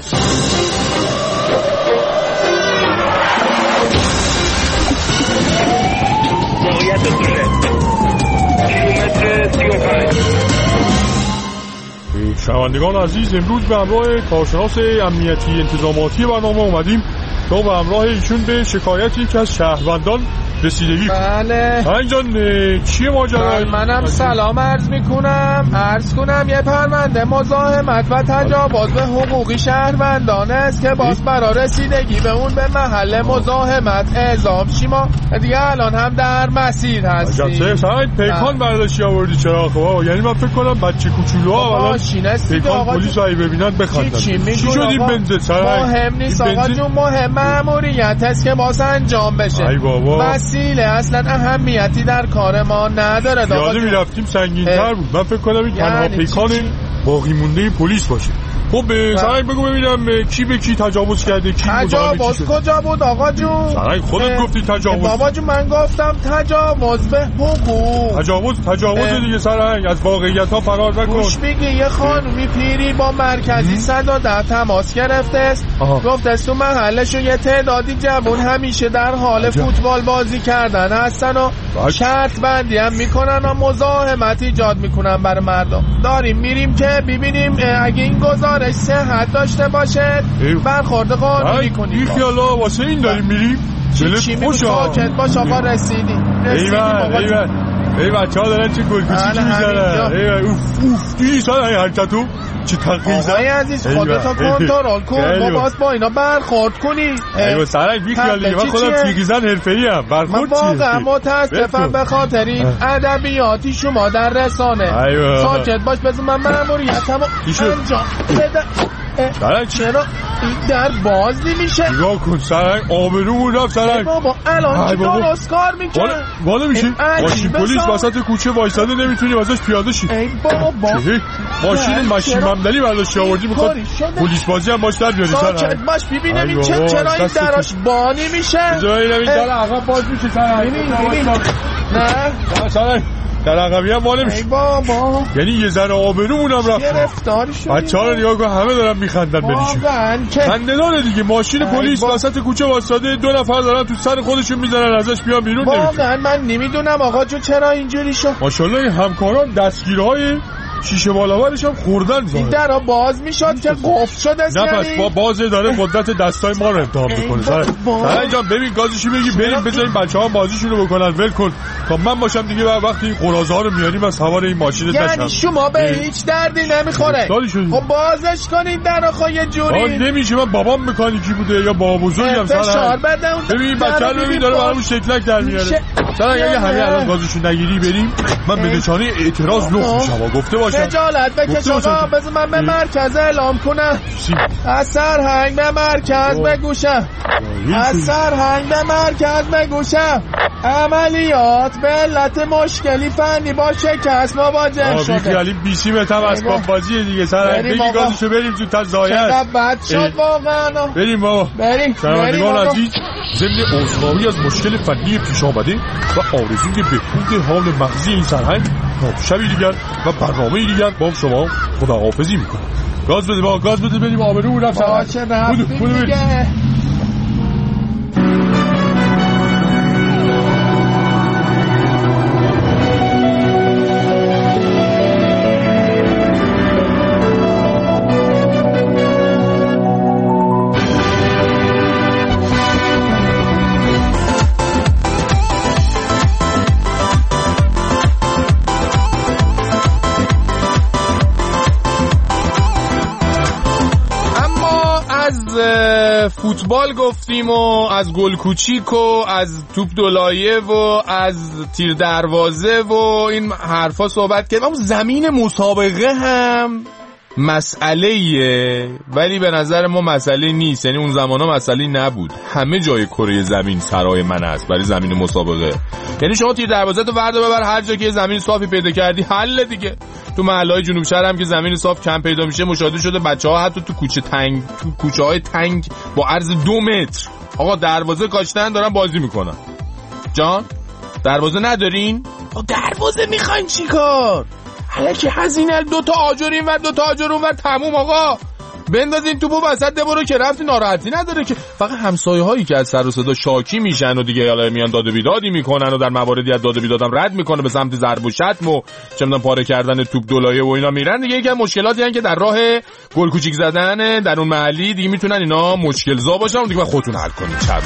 شنوندگان عزیز، امروز به همراه کارشناس امنیتی انتظاماتی برنامه اومدیم تا به همراه ایشون به شکایتی که از شهروندان رسیدگی. بله جان چیه ماجرا؟ منم سلام عرض کنم یه پرونده مزاحمت و تجاوز به حقوقی شهروندان است که باز برای رسیدگی به اون به محل مزاحمت اعزام شیما دیگه الان هم در مسیر هستیم. سعید پیکان برداشتی آوردی چرا؟ خب یعنی من فکر کنم بچه کوچولوها پیکان پلیس هایی ببینن بخندن. چی شدی بنزه سعید؟ مهم نیست آقا جون، مهم ماموریت است که باز انجام بشه. ای بابا وسیله اصلا اهمیتی در کار ما نداره. یاده میرفتیم سنگین‌تر بود. من فکر کنم این تنها پیکان باقی مونده پلیس باشه. خب سعید بگو ببینم کی به کی تجاوز کرده؟ کی تجاوز کجا بود آقا جون؟ سعید خودت گفتی تجاوز. بابا جون من گفتم تجاوز به حقوق. تجاوز دیگه سعید، از واقعیت ها فرار نکن. گوش میگی یه خانومی پیری با مرکزی 110 تماس گرفته است. گفته است تو محلشون یه تعدادی جوان همیشه در حال فوتبال بازی کردن هستن و شرط بندی هم میکنن و مزاحمت ایجاد میکنن برای مردم. داریم میریم که ببینیم اگه این گزارش صحت داشته باشه برخورد قانونی کنیم. بیخیالا واسه این داریم میریم. چی میگو ساکت باش آقا رسیدیم. ای بچه ها دارن چه گلگوشی میزنن. اوف دیدی سال این حرکتو چه تقییزن. آقای عزیز خودتا کنترل کن، ما باز با اینا برخورد کنی. ایوه سرک بیخیال دیگه، من خودم تیغیزن حرفه‌ای ام. برخورد چیه؟ من واقعا متاسفم به خاطر این ادبیاتی شما در رسانه. ساکت باش بذار من ماموریتمو انجام بدم. چرا این در باز نمیشه؟ نگاه کن سرک، آبرومون رفت سرک. بابا الان چی درست کار میکنه؟ والا میشه ماشین پلیس وسط کوچه وایساده نمیتونی ازش پیاده شی. ای بابا ماشین ممدلی برداشتی آوردی میخواد پلیس بازی هم باش در بیاری سرک. ساکت باش ببینم این چرا این دراش بانی میشه؟ این در عقب باز میشه سرک. نه سرک در عقبی هم مال میشه. بابا یعنی یه ذره آبرومون هم رفت. گرفتاری شدیم. بچه‌ها رو نگاه کن همه دارن میخندن بهش. خنده داره دیگه. ماشین پلیس وسط کوچه واسطه، دو نفر دارن تو سر خودشون میزنن ازش بیان بیرون. واقعا من نمیدونم آقا جو چرا اینجوری شد. ماشاءالله این همکاران دستگیرهای شیشه بالاورش هم خوردن. این درا باز میشد که قفل شده است. نه پس با بازه داره قدرت دستای ما رو امتحان میکنه. سرای جان ببین گازشو بگی بریم بذاریم بچه‌ها بازیشون رو بکنن. ول کن تا من باشم دیگه وقتی قراضه ها رو میاریم از سوار این ماشین نشم. یعنی شما به هیچ دردی نمیخوره. خب بازش کنید درا خو یه جوری. نمیشه. من بابام مکانیکی بوده یا بابا بزرگم سرای. ببین بچه‌ها رو ببین داره برامون شکلک در میاره. سرای اگه همین الان گازشو نگیری بریم من به نشانه اعتراض لخت میشم. گفته باشم خجالت بکش آقا. بذار من به مرکز اعلام کنم. از سرهنگ به مرکز بگوشم. از سرهنگ به مرکز بگوشم. عملیات به علت مشکلی فنی با شکست مواجه شده. بیخیالی بیسیمت هم اسباب بازیه دیگه. سرهنگ بگی گازشو بریم تو تزایت. چقدر بد شد واقعا. بریم بابا. بریم عزیز ضمن عذرخواهی از مشکل فنی پیش آمده و آرزوی بهبود حال مغزی این سرهنگ تا شبی دیگر و برنامه دیگر با شما خداحافظی میکنم. گاز بده با گاز بده بریم آبرو رفت سرهنگ. بودو دیگه. فوتبال گفتیم و از گل کوچیک و از توپ دولایه و از تیر دروازه و این حرفا صحبت کردیم. اما زمین مسابقه هم مسئله‌ایه، ولی به نظر ما مسئله نیست. یعنی اون زمانا مسئله نبود. همه جای کره زمین سرای من است برای زمین مسابقه. یعنی شما تیر دروازه تو وردا ببر هر جا که زمین صافی پیدا کردی حل دیگه. تو محله‌های جنوب شهر هم که زمین صاف کم پیدا میشه مشاهده شده بچه‌ها حتی تو کوچه‌های تنگ با عرض 2 متر آقا دروازه کاشتن دارن بازی میکنن. جان دروازه ندارین؟ دروازه میخواین چیکار؟ الکی هزینه 2 تا آجر اینور 2 تا آجر اونور تموم آقا. بندازین توپو وسط برو که رفتی ناراحتی نداره که. فقط همسایه هایی که از سر و صدا شاکی میشن و دیگه حالا میان داد و بیدادی میکنن و در مواردی از داد و بیدادم رد میکنه به سمت ضرب و شتم و چه میدونم پاره کردن توپ دولایه و اینا میرن دیگه. یکی از مشکلاتی هستن که در راه گل کوچیک زدن در اون محلی دیگه میتونن اینا مشکل زا باشن و دیگه خودتون حل کنید. چرا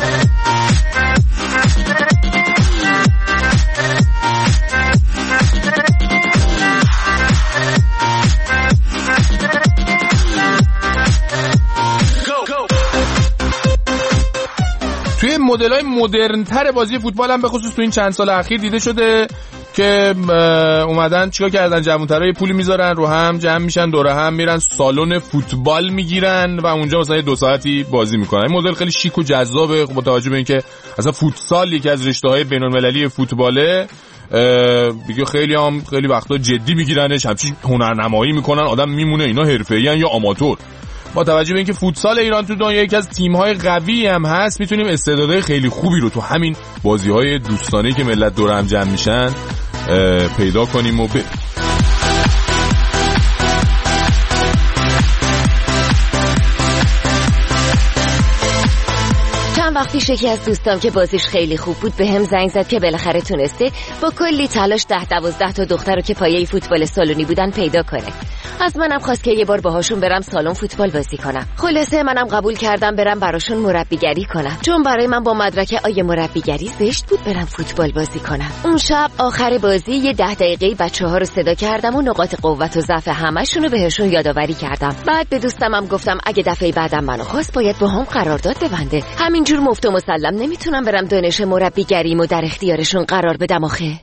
توی مدل‌های مدرن‌تر بازی فوتبال هم به خصوص تو این چند سال اخیر دیده شده که اومدن چیکار کردن، جوان‌ترا یه پولی میذارن رو هم جمع میشن دوره هم میرن سالن فوتبال میگیرن و اونجا مثلا 2 ساعتی بازی میکنن. این مدل خیلی شیک و جذابه با توجه به اینکه اصلا فوتسال یکی از رشته‌های بین‌المللی فوتباله. دیگه خیلی وقتا جدی میگیرنش، همچین هنرنمایی میکنن، آدم میمونه اینا حرفه‌ایان یا آماتور. با توجه به اینکه فوتسال ایران تو دنیا یکی از تیم‌های قوی هم هست میتونیم استعدادهای خیلی خوبی رو تو همین بازی‌های دوستانه‌ای که ملت دور هم جمع میشن پیدا کنیم و وقتی یکی از دوستام که بازیش خیلی خوب بود به هم زنگ زد که بالاخره تونسته با کلی تلاش 10-12 تا دختر رو که پایه فوتبال سالونی بودن پیدا کنه. از منم خواست که یه بار باهاشون برم سالن فوتبال بازی کنم. خلاصه منم قبول کردم برم براشون مربیگری کنم، چون برای من با مدرک آیه مربیگری زشت بود برم فوتبال بازی کنم. اون شب آخر بازی یه 10 دقیقه بچه‌ها رو صدا کردم و نقاط قوت و ضعف همه‌شون رو بهشون یادآوری کردم. بعد به دوستمم گفتم اگه دفعه بعدم منو خواست باید با هم قرارداد ببنده. همینجور مفت و مسلم نمیتونم برم دانش مربیگریمو در اختیارشون قرار بدم آخه.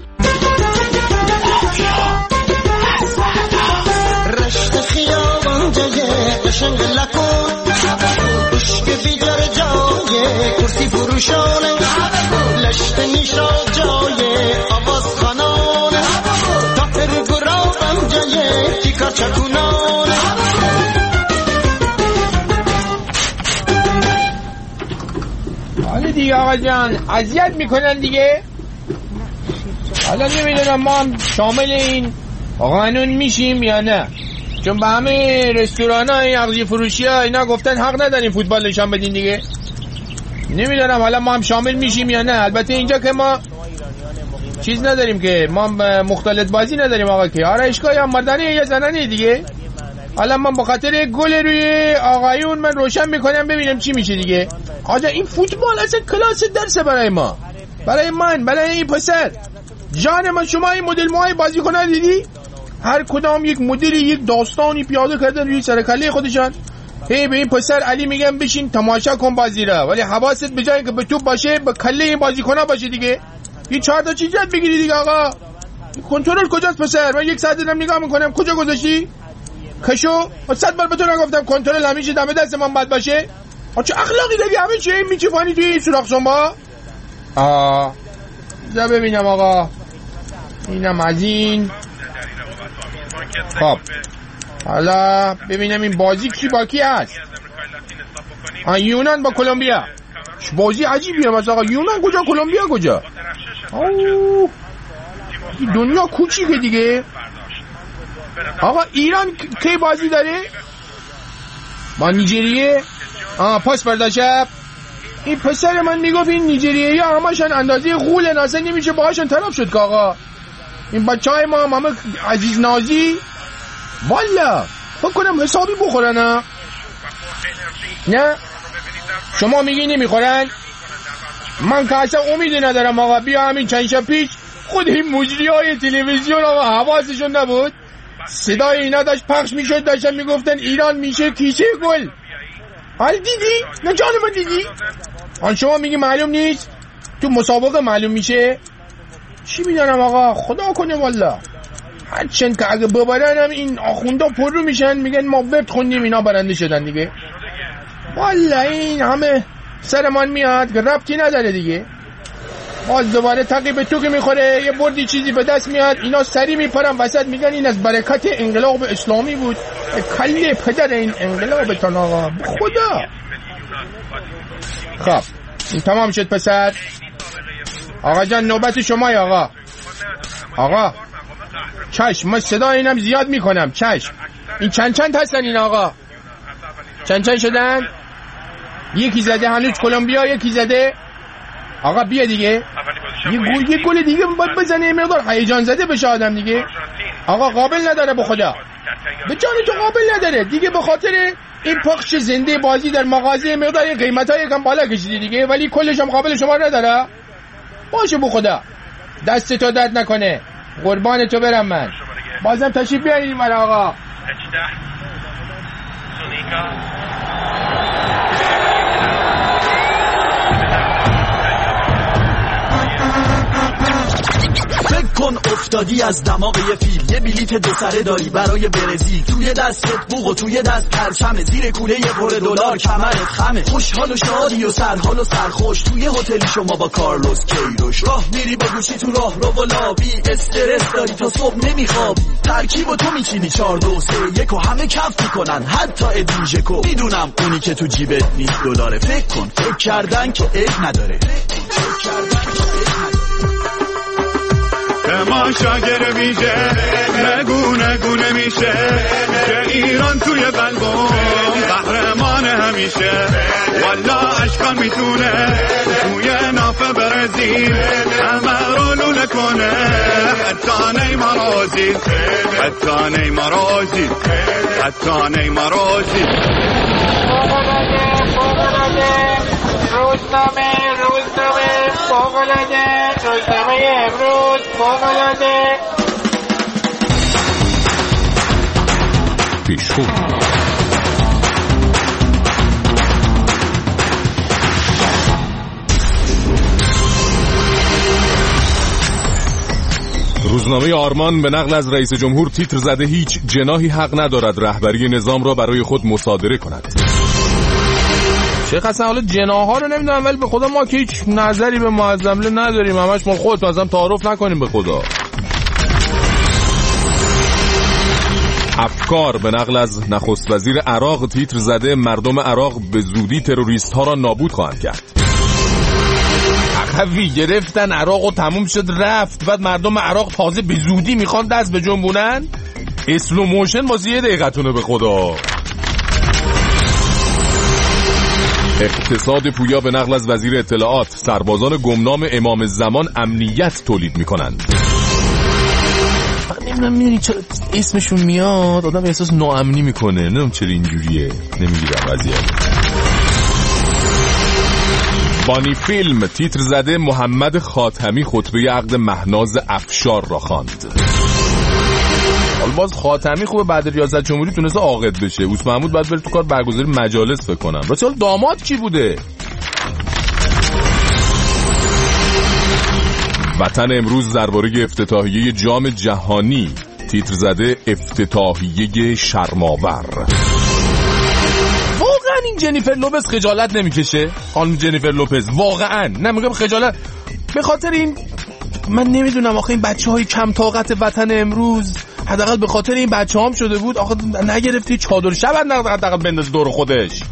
رشت خیابان جای قشنگ لکن عشق بیجار جای کرسی فروشان لشت نیشا جای آواز خانان تاپر گرابم جای تیکا چکونان. حالا دیگه آقا جان اذیت میکنن دیگه. حالا نمیدونم ما هم شامل این قانون میشیم یا نه، چون به همه رستوران های اغذیه فروشی ها اینا گفتن حق نداریم فوتبال نشان بدین دیگه. نمیدونم حالا ما هم شامل میشیم یا نه. البته اینجا که ما چیز نداریم که ما مختلط بازی نداریم آقا، که آرایشگاه یا مردانی یا زنانی دیگه. حالا من با خاطر گل روی آقایون من روشن میکنم ببینم چی میشه دیگه. آجا این فوتبال اصلا کلاس درسه برای ما، برای من، برای این پسر. جان من شما این مدل موهای بازی کنن دیدی؟ هر کدام یک مدلی یک داستانی پیاده کردن روی سرکله خودشان. هی به این پسر علی میگم بشین تماشا کن بازی را، ولی حواست به جای که به توپ باشه به کله این بازیکن‌ها باشه دیگه. این 4 تا چیز یاد بگیری دیگه آقا. کنترل کجاست پسر؟ من 1 ساعت دارم نگاه میکنم کجا گذاشتی؟ کشو 100 بار به تو نگفتم کنترل همیشه دم دست من باید باشه. چه اخلاقی داری همه چی میچفانی توی این سوراخ سنبا؟ بذار ببینم آقا، اینم از این. خب حالا ببینم این بازی کی با کی هست. یونان با کلمبیا. بازی عجیبیه مثلا آقا. یونان کجا کلمبیا کجا؟ دنیا کوچیکه دیگه. آقا ایران کی بازی داره؟ با نیجریه. پاس فردا شب این پسر من میگفت این نیجریه‌ای ها همشون اندازه غول ناسه نمیشه باهاشون طرف شد که آقا. این بچهای ما همه عزیز نازی والا فکر کنم حسابی بخورن. نه شما میگی نمیخورن؟ من که اصلا امیدی ندارم آقا. بیا همین چند شب پیش خود این مجری های تلویزیون آقا حواسشون نبود، صدای اینا داشت پخش میشد، داشتن میگفتن ایران میشه کیسه گل. حال دیدی؟ نه جانم دیدی؟ آن شما میگی معلوم نیست؟ تو مسابقه معلوم میشه؟ چی میدانم آقا، خدا کنه والا. هرچند که اگه ببرنم این آخوندا پر رو میشن میگن ما ورد خوندیم اینا برنده شدن دیگه. والا این همه سرمان میاد که ربطی نداره دیگه. باز دوباره تقیب تو که میخوره یه بردی چیزی به دست میاد، اینا سری میپرن وسط میگن این از برکت انقلاب اسلامی بود. کله پدر این انقلاب تان آقا خدا. خب این تمام شد پسر. آقا جان نوبت شمای آقا. آقا چشم، من صدا اینم زیاد میکنم. چشم، این چند هستن این آقا؟ چند شدن؟ یکی زده هنوز کلمبیا، یکی زده. آقا بیا دیگه، یه گل دیگه باید بزنه، مقدار هیجان زده بشه آدم دیگه. آقا قابل نداره به خدا، به جان تو قابل نداره دیگه، به خاطر این پخش زنده بازی در مغازه مقدار این قیمت‌ها یکم بالا کشیدی دیگه، ولی کلش هم قابل شما نداره. باشه به خدا، دست تو درد نکنه، قربان تو برم من. بازم تشریف بیارید من آقا. فکر کن افتادی از دماغ یه فیل، یه بلیت دو سره داری برای برزیل، توی دستت بوق و توی دست پرچمه، زیر کوله یه پر دلار کمرت خمه، خوشحال و شادی و سرحال و سرخوش، توی هتل شما با کارلوس کیروش، راه میری با گوشی تو راه رو و لابی، استرس داری تا صبح نمیخوابی، ترکیب و تو میچینی 4 2 3 1 و همه کف میکنن حتی ادویژکو، میدونم اونی که تو جیبت نیست دلاره، فکر کن فکر کردن که عیب نداره. تماشاگر ویژه نگونه میشه که ایران توی قلبم قهرمان همیشه، والا عشقا میتونه توی ناف برزیل همه رو لوله کنه، حتی نیمار آزید، حتی نیمار آزید، حتی نیمار آزید. روزنامه فوق‌العاده، روزنامه امروز فوق‌العاده. پیشخو روزنامه آرمان به نقل از رئیس جمهور تیتر زده هیچ جناحی حق ندارد رهبری نظام را برای خود مصادره کند. شیخ حسن حالا جناها رو نمیدونم، ولی به خدا ما که هیچ نظری به معظمله نداریم، همش ما خودت مثلا تعارف نکنیم به خدا. افکار به نقل از نخست وزیر عراق تیتر زده مردم عراق به زودی تروریست ها را نابود خواهند کرد. اخوی گرفتن عراق و تموم شد رفت، بعد مردم عراق تازه به زودی میخوان دست به جنبونن. اسلو موشن واسه یه دقیقتونه به خدا. اقتصاد پویا به نقل از وزیر اطلاعات سربازان گمنام امام زمان امنیت تولید میکنند. نمیدونم میدونی چرا اسمشون میاد آدم احساس ناامنی میکنه، نمیدونم چرا اینجوریه، نمیگیرم وضعیت. بانی فیلم تیتر زده محمد خاتمی خطبه عقد مهناز افشار را خواند. حالا باز خاتمی خوبه بعد ریاست جمهوری تونسته عاقد بشه، اوس محمود باید بره تو کار برگزاری مجالس فکر کنم. راستی حالا داماد کی بوده؟ وطن امروز درباره افتتاحیه جام جهانی تیتر زده افتتاحیه شرم‌آور. واقعا این جنیفر لوپز خجالت نمیکشه؟ خانم جنیفر لوپز واقعا نمیگم خجالت، به خاطر این من نمیدونم آخه این بچه‌های کم طاقت وطن امروز حداقل به خاطر این بچه‌هام شده بود آخه نگرفتی چادر شب حداقل بنداز دور خودش.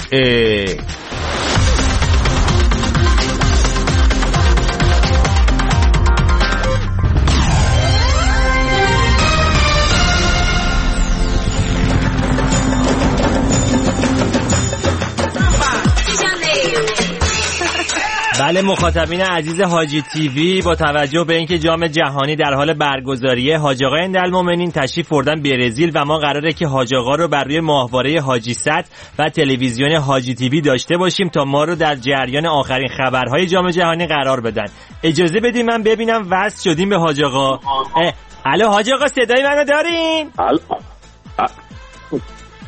بله مخاطبین عزیز حاجی تیوی، با توجه به اینکه جام جهانی در حال برگزاریه، حاج آقای ایندالمومنین تشریف بردن برزیل و ما قراره که حاج آقا رو بر روی ماهواره حاجی صد و تلویزیون حاجی تیوی داشته باشیم تا ما رو در جریان آخرین خبرهای جام جهانی قرار بدن. اجازه بدید من ببینم وصل شدیم به حاج آقا. الو حاج آقا صدای منو دارین؟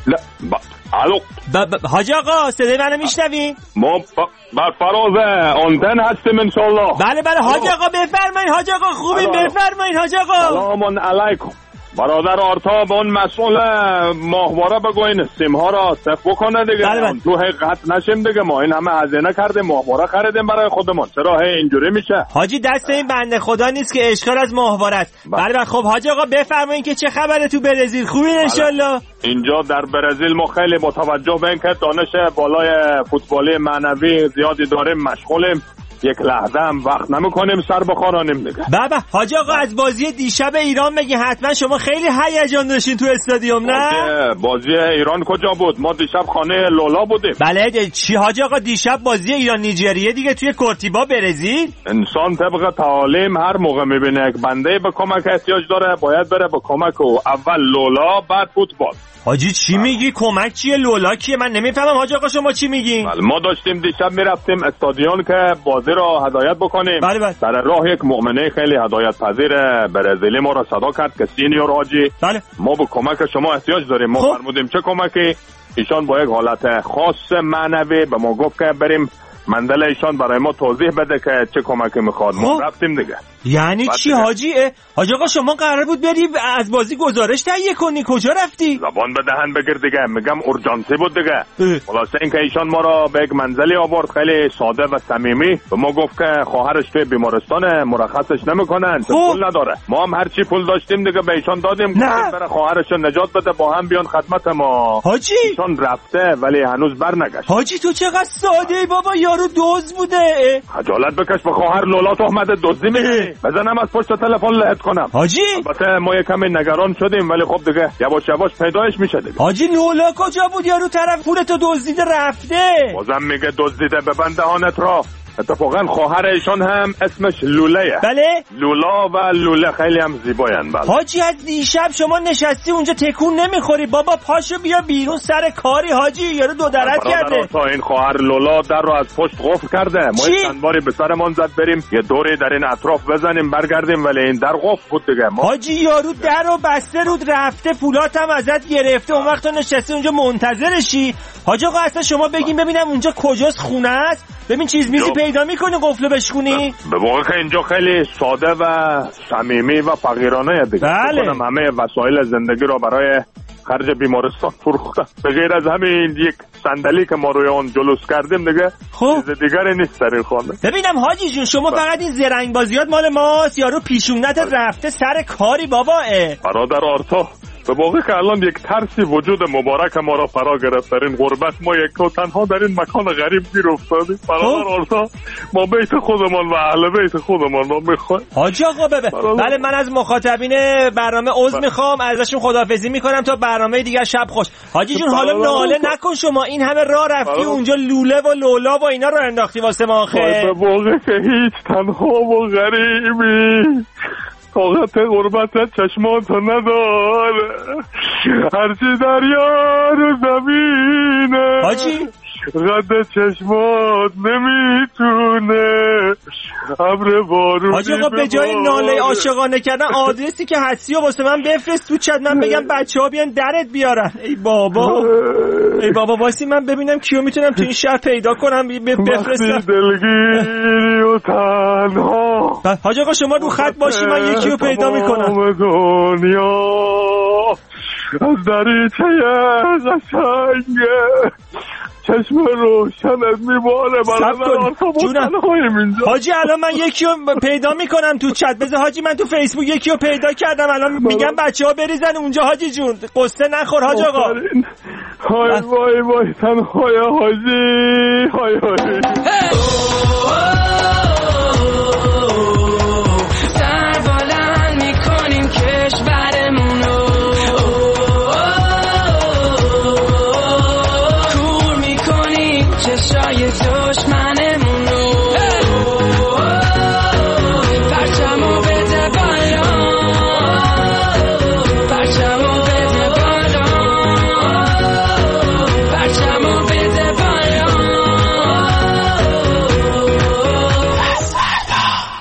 الو حاج آقا صدای منو میشنوی؟ ما بر فراز آنتن هستیم انشالله. بله حاج آقا بفرمایید. حاج آقا خوبیم بفرمایید. حاج آقا سلام علیکم. برادر آرتا به اون مسئول ماهواره بگوین سیم ها را صف بکنه دیگه. تو حقیقت نشیم دیگه. ما این همه هزینه کردیم ماهواره خریدیم برای خودمون، چرا اینجوری میشه؟ حاجی دست این بنده خدا نیست که اشکال از ماهواره است. بله خب حاج آقا بفرمایید که چه خبره تو برزیل؟ خوبین انشالله؟ اینجا در برزیل ما خیلی متوجه به این که دانش بالای فوتبالی معنوی زیادی داریم، مشغولیم، یک لحظه هم وقت نمیکنیم سر بخورانیم دیگه. بابا حاج آقا از بازی دیشب ایران بگی، حتما شما خیلی هیجان داشتین تو استادیوم نه؟ بازی ایران کجا بود؟ ما دیشب خانه لولا بودیم. بله چی حاج آقا دیشب بازی ایران نیجریه دیگه توی کورتیبا برزیل؟ انسان طبق تعالیم هر موقع میبینه یک بنده به کمک احتیاج داره باید بره به کمک او، اول لولا بعد فوتبال. حاجی چی میگی؟ کمک چیه؟ لولا کیه؟ من نمیفهمم حاج آقا شما چی میگین؟ ما داشتیم دیشب میرفتیم استادیون که بازی را هدایت بکنیم. بله. در راه یک مؤمنه خیلی هدایت پذیر برزیلی ما را صدا کرد که سینیور حاجی ما به کمک شما احتیاج داریم. ما فرمودیم چه کمکی؟ ایشان با یک حالت خاص معنوی به ما گفت که بریم منزل ایشان برای ما توضیح بده که چه کمکی میخواد. ما رفتیم دیگه. یعنی چی حاجی؟ حاج آقا شما قرار بود بری از بازی گزارش تهیه کنی، کجا رفتی؟ زبان به دهن بگیر دیگه. میگم اورژانسی بود دیگه. خلاصه اینکه ایشان ما را به یک منزلی آورد خیلی ساده و صمیمی. به ما گفت که خواهرش توی بیمارستان مرخصش نمیکنن، پول نداره. ما هم هر چی پول داشتیم دیگه به ایشان دادیم که بره خواهرش نجات بده، با هم بیان خدمت ما. حاجی ایشان رفته ولی هنوز برنگشت. حاجی تو چقدر ساده ای بابا، یارو دزد بوده. خجالت بکش، به خواهر لولا تهمت دزدی میزنی. بزنم از پشت تلفن لهت کنم. حاجی البته ما یه کمی نگران شدیم ولی خب دیگه یواش یواش پیدایش میشه دیگه. حاجی لولا کجا بود؟ یارو طرف پولتو دزدیده رفته. بازم میگه دزدیده، ببند دهانت را. اتفاقا خواهر ایشان هم اسمش لوله. بله لولا و لوله خیلی هم زیبایند. بله حاجی از دیشب شما نشستی اونجا تکون نمیخوری بابا، پاشو بیا بیرون سر کاری. حاجی یارو دو درت کرده. تا این خواهر لولا در رو از پشت قفل کرده. ما چند باری به سرمان زد بریم یه دوری در این اطراف بزنیم برگردیم ولی این در قفل بود دیگه. حاجی یارو در رو بسته رود رفته، پولاتم ازت گرفته. اون وقت نشستی اونجا منتظرشی. حاج آقا اصلا شما بگین ببینم اونجا کجاست، خونه است؟ ببین چیز میزی پیدا میکنی قفل بشکونی؟ به واقع که اینجا خیلی ساده و صمیمی و فقیرانه دیگه. بله. همه وسایل زندگی رو برای خرج بیمارستان فروختن. به غیر از همین یک صندلی که ما روی اون جلوس کردیم دیگه چیز دیگری نیست در این خانه. ببینم حاجی جون شما فقط این زرنگ بازیات مال ماست، یارو پیشونت رفته سر کاری بابا. برادر آرتا به واقع که الان یک ترسی وجود مبارک ما را فرا گرفت. در این غربت ما یک تو تنها در این مکان غریب گیر افتادیم. برادر آرتا ما بیت خودمان و اهل بیت خودمان را میخوایم. حاجی آقا بله من از مخاطبین برنامه عذر میخوام، ازشون خداحافظی میکنم تا برنامه دیگر. شب خوش. حاجی جون حالا ناله نکن، شما این همه راه رفتی اونجا لوله و لولا و اینا رو انداختی واسه ما آخه. به واقع که هیچ تنها و غریبی طاقت غربت چشماتو نداره، هرچی دریا رو زمینه حاجی قد چشمات نمیتونه ابر بارونی. حاجی آقا به جای ناله عاشقانه کردن آدرسی که هستی و واسه من بفرست تو چت، من بگم بچه‌ها بیان درت بیارن. ای بابا ای بابا واسی من ببینم کیو میتونم تو این شهر پیدا کنم بفرستم. دلگیری و تنها. حاجی آقا شما رو خط باشی من یکی رو پیدا میکنم. دنیا از دریچه قشنگه چشم روشنت میباره برادر حاجی الان من یکی رو پیدا میکنم تو چت. بذار حاجی من تو فیسبوک یکی رو پیدا کردم الان میگم بچه‌ها بریزن اونجا. حاجی جون قصه نخور حاج آقا. های وای وای تنهای حاجی های های سر بلند میکنیم کشورمون رو، کور میکنیم چشای دشمنمون رو، پرچمو بده بالا، پرچمو بده بالا، پرچمو بده بالا،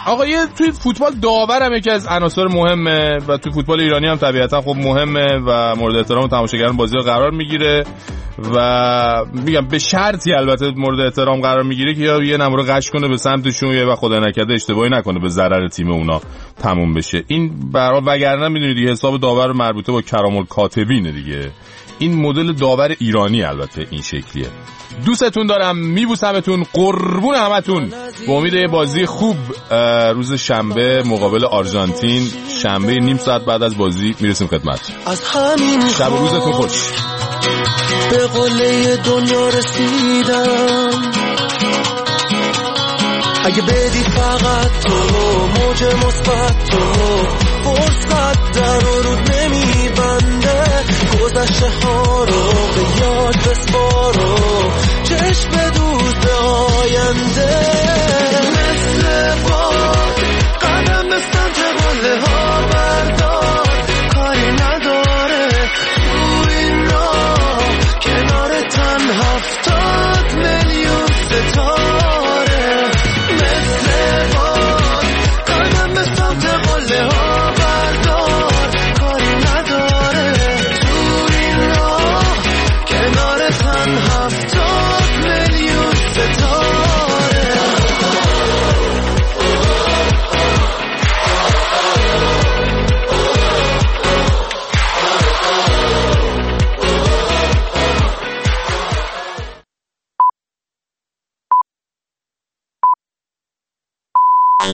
آقا توی فوتبال داور هم یکی از عناصر مهمه و توی فوتبال ایرانی هم طبیعتا خب مهمه و مورد احترام تماشاگران بازی رو قرار میگیره و میگم به شرطی البته مورد احترام قرار میگیره که یا یه نمره رو قش کنه به سمتشون یا خدا نکرده اشتباهی نکنه به ضرر تیم اونا تموم بشه. این برای وگرنه میدونید دیگه حساب داور مربوطه با کرام الکاتبینه دیگه. این مدل داور ایرانی البته این شکلیه. دوستتون دارم، میبوسمتون، قربون همتون. با امید یه بازی خوب روز شنبه مقابل آرژانتین، شنبه نیم ساعت بعد از بازی میرسیم خدمت. شب روزتون خوش. به قله دنیا رسیدم، اگه بدی فقط تو موج مثبت تو فرصت در و رود نمیبنده، گذشته ها رو به یاد بسپارو، چشم